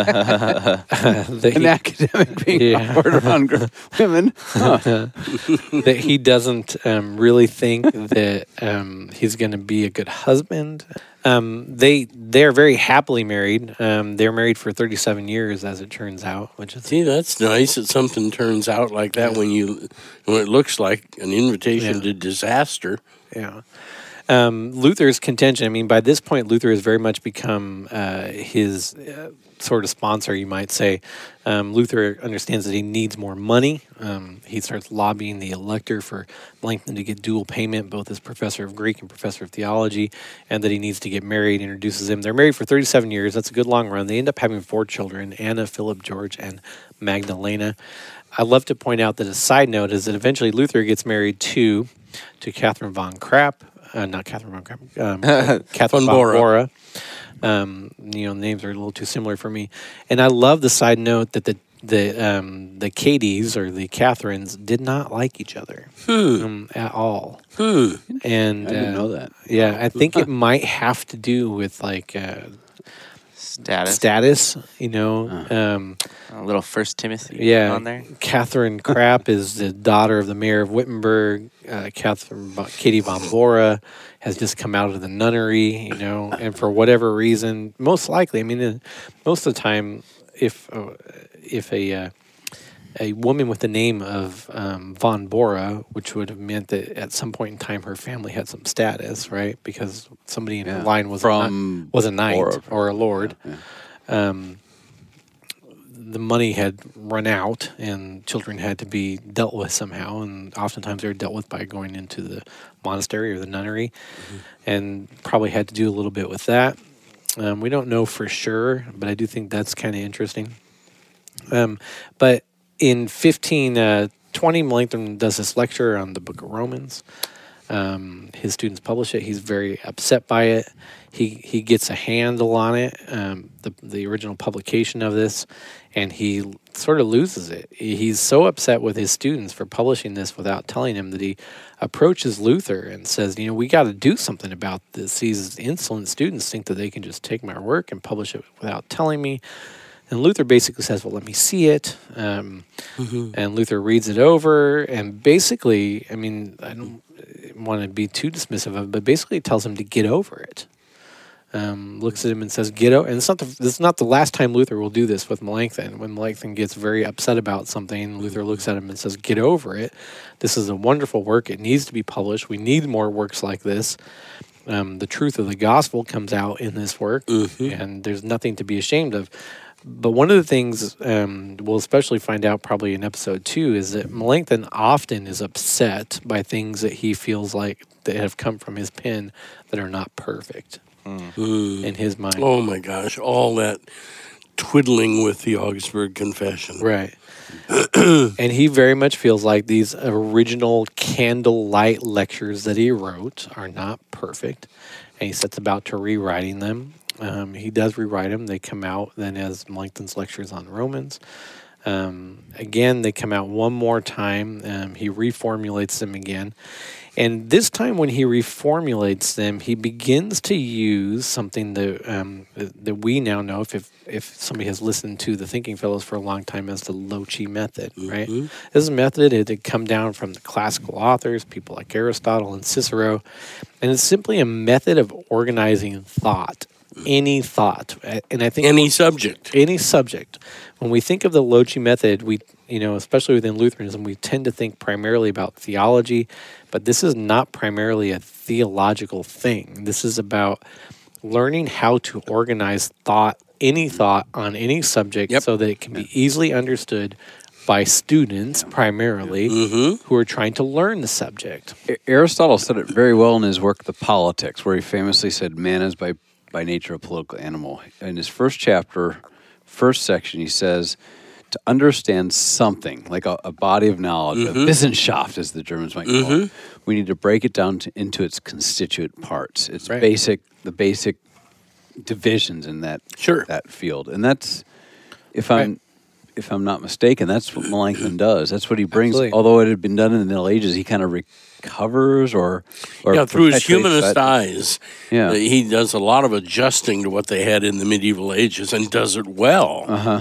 [SPEAKER 2] that
[SPEAKER 4] An
[SPEAKER 2] he,
[SPEAKER 4] academic being
[SPEAKER 2] yeah.
[SPEAKER 4] awkward around gr- women. Huh.
[SPEAKER 2] That he doesn't um, really think that um, he's going to be a good husband. Um, they they're very happily married. Um, they're married for thirty-seven years, as it turns out. Which is
[SPEAKER 3] See, that's nice that something turns out like that when you when it looks like an invitation
[SPEAKER 2] Yeah.
[SPEAKER 3] to disaster.
[SPEAKER 2] yeah. Um, Luther's contention, I mean, by this point, Luther has very much become uh, his uh, sort of sponsor, you might say. Um, Luther understands that he needs more money. Um, he starts lobbying the elector for Melanchthon to get dual payment, both as professor of Greek and professor of theology, and that he needs to get married, introduces him. They're married for thirty-seven years. That's a good long run. They end up having four children, Anna, Philip, George, and Magdalena. I love to point out that a side note is that eventually Luther gets married to, to Catherine von Krapp, uh, not Catherine von Krapp, um, Catherine von,
[SPEAKER 3] Von Bora.
[SPEAKER 2] Bora. Um, you know, names are a little too similar for me. And I love the side note that the the um, the Katies or the Catherines did not like each other
[SPEAKER 3] Hmm.
[SPEAKER 2] um, at all.
[SPEAKER 3] Hmm.
[SPEAKER 2] And
[SPEAKER 4] I didn't
[SPEAKER 2] uh,
[SPEAKER 4] know that.
[SPEAKER 2] Yeah, I think it might have to do with like uh,
[SPEAKER 1] Status.
[SPEAKER 2] status. You know, um,
[SPEAKER 1] A little First Timothy
[SPEAKER 2] yeah.
[SPEAKER 1] on there.
[SPEAKER 2] Catherine Krapp is the daughter of the mayor of Wittenberg. Uh, Catherine Bo- Katie von Bora has just come out of the nunnery, you know, and for whatever reason, most likely, I mean, uh, most of the time, if uh, if a uh, a woman with the name of um, von Bora, which would have meant that at some point in time her family had some status, right? Because somebody in
[SPEAKER 4] Yeah.
[SPEAKER 2] her line was a,
[SPEAKER 4] From
[SPEAKER 2] kni- was a knight
[SPEAKER 4] Bora.
[SPEAKER 2] or a lord.
[SPEAKER 4] Yeah, yeah.
[SPEAKER 2] Um, the money had run out and children had to be dealt with somehow, and oftentimes they were dealt with by going into the monastery or the nunnery, and probably had to do a little bit with that. Um, we don't know for sure, but I do think that's kind of interesting. Um, but in fifteen twenty, Melanchthon does this lecture on the Book of Romans. Um, his students publish it. He's very upset by it. He he gets a handle on it, um, the the original publication of this, and he l- sort of loses it. He- He's so upset with his students for publishing this without telling him that he approaches Luther and says, you know, we got to do something about this. These insolent students think that they can just take my work and publish it without telling me. And Luther basically says, well, let me see it. Um, And Luther reads it over. And basically, I mean, I don't want to be too dismissive of it, but basically it tells him to get over it. Um, looks at him and says, get over. And it's not the, this is not the last time Luther will do this with Melanchthon. When Melanchthon gets very upset about something, Luther looks at him and says, get over it. This is a wonderful work. It needs to be published. We need more works like this. Um, the truth of the gospel comes out in this work, and there's nothing to be ashamed of. But one of the things um, we'll especially find out probably in episode two is that Melanchthon often is upset by things that he feels like that have come from his pen that are not perfect in his mind.
[SPEAKER 3] Oh my gosh, all that twiddling with the Augsburg Confession.
[SPEAKER 2] Right. And he very much feels like these original candlelight lectures that he wrote are not perfect, and he sets about to rewriting them. Um, he does rewrite them. They come out then as Melanchthon's lectures on Romans. Um, again, they come out one more time. Um, he reformulates them again. And this time when he reformulates them, he begins to use something that um, that we now know, if, if if somebody has listened to the Thinking Fellows for a long time, as the Loci method, right? This is a method. It had come down from the classical authors, people like Aristotle and Cicero. And it's simply a method of organizing thought, any thought. And I think
[SPEAKER 3] Any subject.
[SPEAKER 2] any subject. When we think of the Loci method, we, you know, especially within Lutheranism, we tend to think primarily about theology, but this is not primarily a theological thing. This is about learning how to organize thought, any thought on any subject,
[SPEAKER 3] Yep.
[SPEAKER 2] so that it can be easily understood by students primarily who are trying to learn the subject.
[SPEAKER 4] A- Aristotle said it very well in his work, The Politics, where he famously said, man is by, by nature a political animal. In his first chapter, first section, he says, to understand something, like a, a body of knowledge, a Wissenschaft, as the Germans might call it, we need to break it down to, into its constituent parts. Its
[SPEAKER 2] Right.
[SPEAKER 4] basic, the basic divisions in that
[SPEAKER 3] Sure.
[SPEAKER 4] that field, and that's if I'm
[SPEAKER 2] Right.
[SPEAKER 4] if I'm not mistaken, that's what Melanchthon does. That's what he brings.
[SPEAKER 2] Absolutely.
[SPEAKER 4] Although it had been done in the Middle Ages, he kind of recovers or, or
[SPEAKER 3] Yeah, through his
[SPEAKER 4] perpetuates
[SPEAKER 3] humanist
[SPEAKER 4] that.
[SPEAKER 3] eyes,
[SPEAKER 4] Yeah.
[SPEAKER 3] uh, he does a lot of adjusting to what they had in the medieval ages and does it well.
[SPEAKER 4] Uh-huh.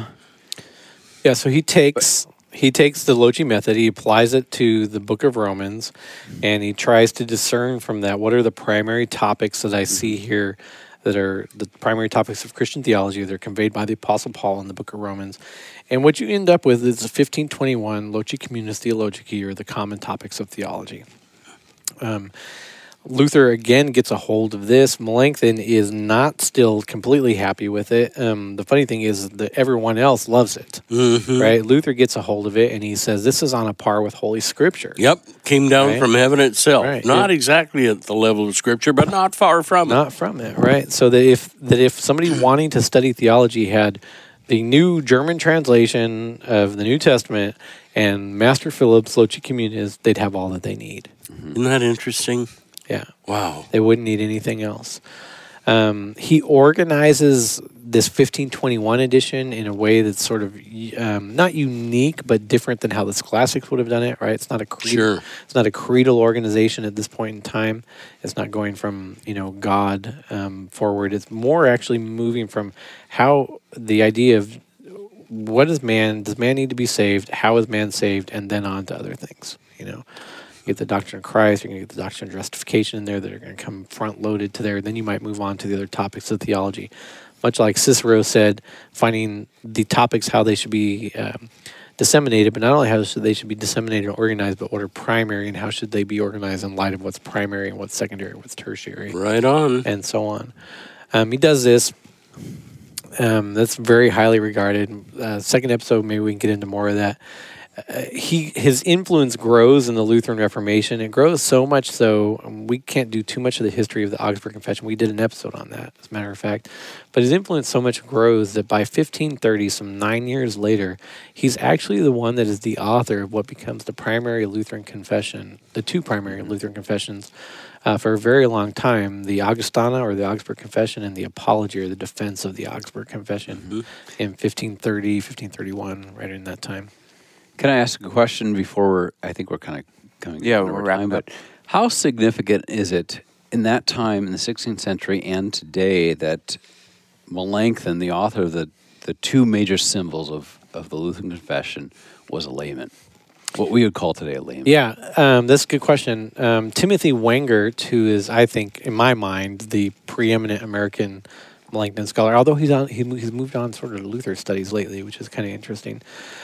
[SPEAKER 2] Yeah, so he takes he takes the Loci method, he applies it to the Book of Romans, and he tries to discern from that what are the primary topics that I see here that are the primary topics of Christian theology that are conveyed by the Apostle Paul in the Book of Romans. And what you end up with is the fifteen twenty-one Loci Communis Theologicae, or the common topics of theology. Um, Luther again gets a hold of this. Melanchthon is not still completely happy with it. Um, the funny thing is that everyone else loves it,
[SPEAKER 3] Mm-hmm.
[SPEAKER 2] right? Luther gets a hold of it, and he says this is on a par with Holy Scripture.
[SPEAKER 3] Yep, came down
[SPEAKER 2] Right.
[SPEAKER 3] from heaven itself.
[SPEAKER 2] Right.
[SPEAKER 3] Not
[SPEAKER 2] It-
[SPEAKER 3] exactly at the level of Scripture, but not far from it.
[SPEAKER 2] Not from it, right? So that if that if somebody wanting to study theology had the new German translation of the New Testament and Master Philip's Loci Communis, they'd have all that they need.
[SPEAKER 3] Isn't that interesting?
[SPEAKER 2] Yeah.
[SPEAKER 3] Wow.
[SPEAKER 2] They wouldn't need anything else. Um, he organizes this fifteen twenty-one edition in a way that's sort of um, not unique, but different than how the scholastics would have done it. Right? It's not a creed,
[SPEAKER 3] Sure.
[SPEAKER 2] It's not a creedal organization at this point in time. It's not going from you know God um, forward. It's more actually moving from how the idea of what is man? Does man need to be saved? How is man saved? And then on to other things. You know. You get the doctrine of Christ, you're going to get the doctrine of justification in there that are going to come front loaded to there. Then you might move on to the other topics of theology. Much like Cicero said, finding the topics, how they should be um, disseminated, but not only how should they should be disseminated and organized, but what are primary and how should they be organized in light of what's primary and what's secondary, what's tertiary,
[SPEAKER 3] Right on.
[SPEAKER 2] and so on. Um, he does this. Um, that's very highly regarded. Uh, second episode, maybe we can get into more of that. Uh, he his influence grows in the Lutheran Reformation. It grows so much so um, we can't do too much of the history of the Augsburg Confession. We did an episode on that, as a matter of fact. But his influence so much grows that by fifteen thirty, some nine years later, he's actually the one that is the author of what becomes the primary Lutheran confession, the two primary Lutheran confessions. Uh, for a very long time, the Augustana or the Augsburg Confession and the Apology or the defense of the Augsburg Confession
[SPEAKER 3] Mm-hmm.
[SPEAKER 2] in fifteen thirty, fifteen thirty-one, right in that time.
[SPEAKER 4] Can I ask a question before we're, I think we're kind of coming
[SPEAKER 1] Yeah,
[SPEAKER 4] to
[SPEAKER 1] we're
[SPEAKER 4] our
[SPEAKER 1] wrapping
[SPEAKER 4] time,
[SPEAKER 1] up.
[SPEAKER 4] but how significant is it in that time in the sixteenth century and today that Melanchthon, the author of the, the two major symbols of, of the Lutheran Confession, was a layman? What we would call today a layman.
[SPEAKER 2] Yeah, um, that's a good question. Um, Timothy Wengert, who is, I think, in my mind, the preeminent American Melanchthon scholar, although he's on, he, he's moved on sort of to Luther studies lately, which is kind of interesting,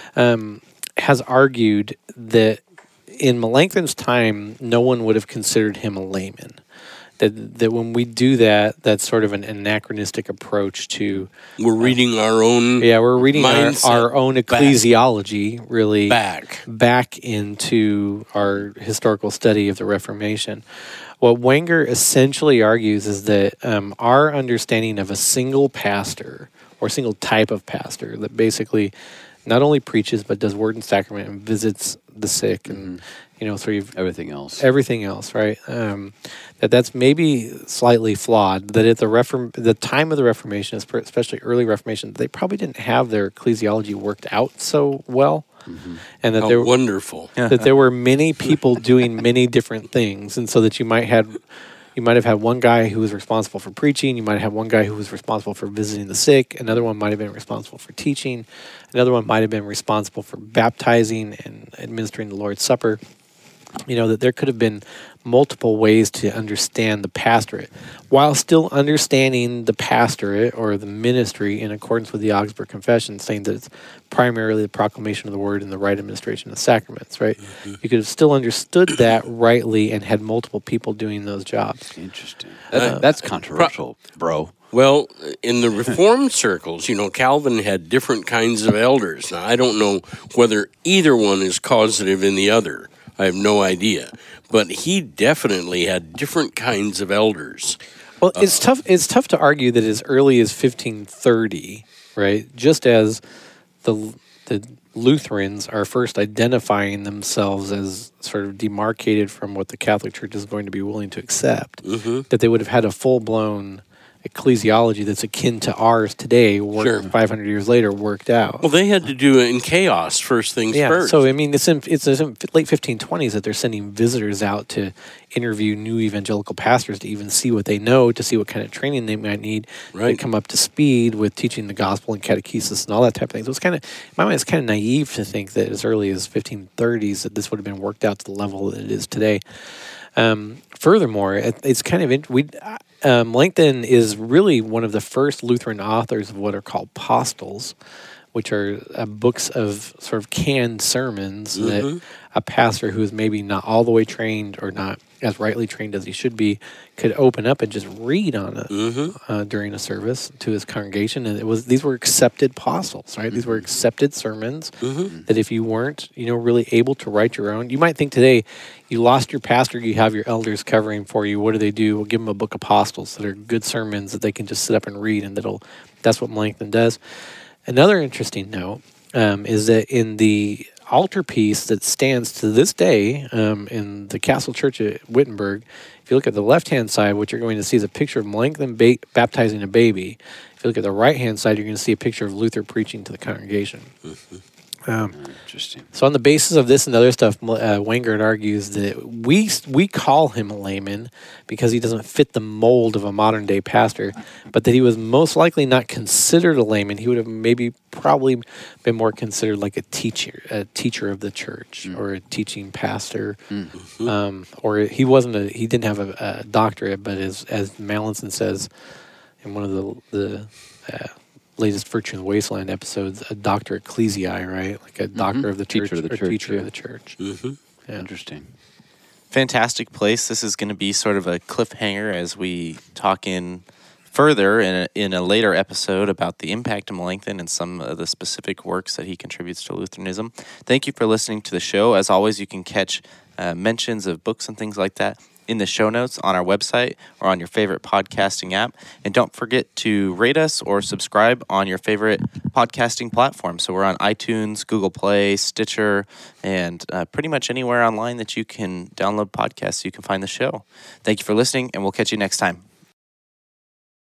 [SPEAKER 2] um, has argued that in Melanchthon's time, no one would have considered him a layman. That that when we do that, that's sort of an anachronistic approach to.
[SPEAKER 3] We're reading our own
[SPEAKER 2] Yeah, we're reading our,
[SPEAKER 3] mindset
[SPEAKER 2] our own ecclesiology, really
[SPEAKER 3] back.
[SPEAKER 2] back into our historical study of the Reformation. What Wenger essentially argues is that um, our understanding of a single pastor or single type of pastor that basically not only preaches but does word and sacrament and visits the sick and you know sort of
[SPEAKER 4] Everything else.
[SPEAKER 2] everything else, right? Um, that that's maybe slightly flawed. That at the Reform, the time of the Reformation, especially early Reformation, they probably didn't have their ecclesiology worked out so well, and that
[SPEAKER 3] How
[SPEAKER 2] there
[SPEAKER 3] wonderful.
[SPEAKER 2] that there were many people doing many different things, and so that you might had you might have had one guy who was responsible for preaching, you might have one guy who was responsible for visiting the sick, another one might have been responsible for teaching, another one might have been responsible for baptizing and administering the Lord's Supper. You know, that there could have been multiple ways to understand the pastorate while still understanding the pastorate or the ministry in accordance with the Augsburg Confession, saying that it's primarily the proclamation of the word and the right administration of sacraments, right?
[SPEAKER 3] Mm-hmm.
[SPEAKER 2] You could have still understood that rightly and had multiple people doing those jobs.
[SPEAKER 4] Interesting. That, that's controversial, bro.
[SPEAKER 3] Well, in the Reformed circles, you know, Calvin had different kinds of elders. Now, I don't know whether either one is causative in the other. I have no idea. But he definitely had different kinds of elders.
[SPEAKER 2] Well, it's tough. It's tough to argue that as early as fifteen thirty, right? Just as the the Lutherans are first identifying themselves as sort of demarcated from what the Catholic Church is going to be willing to accept,
[SPEAKER 3] Mm-hmm.
[SPEAKER 2] that they would have had a full blown ecclesiology that's akin to ours today, worked
[SPEAKER 3] Sure.
[SPEAKER 2] five hundred years later, worked out.
[SPEAKER 3] Well, they had to do it in chaos first things
[SPEAKER 2] Yeah,
[SPEAKER 3] first.
[SPEAKER 2] so I mean, it's in it's in late fifteen twenties that they're sending visitors out to interview new evangelical pastors to even see what they know, to see what kind of training they might need
[SPEAKER 3] Right.
[SPEAKER 2] to come up to speed with teaching the gospel and catechesis and all that type of thing. So it's kind of, in my mind, it's kind of naive to think that as early as fifteen thirties that this would have been worked out to the level that it is today. Um, furthermore, it, it's kind of int- we. Um, Melanchthon is really one of the first Lutheran authors of what are called postils, which are uh, books of sort of canned sermons that a pastor who is maybe not all the way trained or not as rightly trained as he should be, could open up and just read on it
[SPEAKER 3] Mhm.
[SPEAKER 2] uh, during a service to his congregation. And it was these were accepted apostles, right? These were accepted sermons
[SPEAKER 3] Mhm.
[SPEAKER 2] that if you weren't, you know, really able to write your own, you might think today, you lost your pastor, you have your elders covering for you. What do they do? We'll give them a book of apostles that are good sermons that they can just sit up and read, and that'll that's what Melanchthon does. Another interesting note um, is that in the altarpiece that stands to this day um, in the Castle Church at Wittenberg, if you look at the left-hand side, what you're going to see is a picture of Melanchthon ba- baptizing a baby. If you look at the right-hand side, you're going to see a picture of Luther preaching to the congregation. Um,
[SPEAKER 4] Interesting.
[SPEAKER 2] so on the basis of this and other stuff, uh, Wengert argues that we we call him a layman because he doesn't fit the mold of a modern day pastor, but that he was most likely not considered a layman. He would have maybe probably been more considered like a teacher, a teacher of the church,
[SPEAKER 4] Mm.
[SPEAKER 2] or a teaching pastor,
[SPEAKER 3] Mhm.
[SPEAKER 2] um, or he wasn't a he didn't have a, a doctorate, but as as Mallinson says in one of the the uh, latest Virtue in the Wasteland episodes, a doctor ecclesiae, right? Like a doctor
[SPEAKER 4] Mhm.
[SPEAKER 2] of the
[SPEAKER 4] Teacher
[SPEAKER 2] church,
[SPEAKER 4] of the
[SPEAKER 2] or
[SPEAKER 4] church,
[SPEAKER 2] teacher
[SPEAKER 4] yeah.
[SPEAKER 2] of the church.
[SPEAKER 3] Mhm.
[SPEAKER 2] Yeah.
[SPEAKER 4] Interesting.
[SPEAKER 1] Fantastic place. This is going to be sort of a cliffhanger as we talk in further in a, in a later episode about the impact of Melanchthon and some of the specific works that he contributes to Lutheranism. Thank you for listening to the show. As always, you can catch uh, mentions of books and things like that in the show notes on our website or on your favorite podcasting app. And don't forget to rate us or subscribe on your favorite podcasting platform. So we're on iTunes, Google Play, Stitcher, and uh, pretty much anywhere online that you can download podcasts, you can find the show. Thank you for listening, and we'll catch you next time.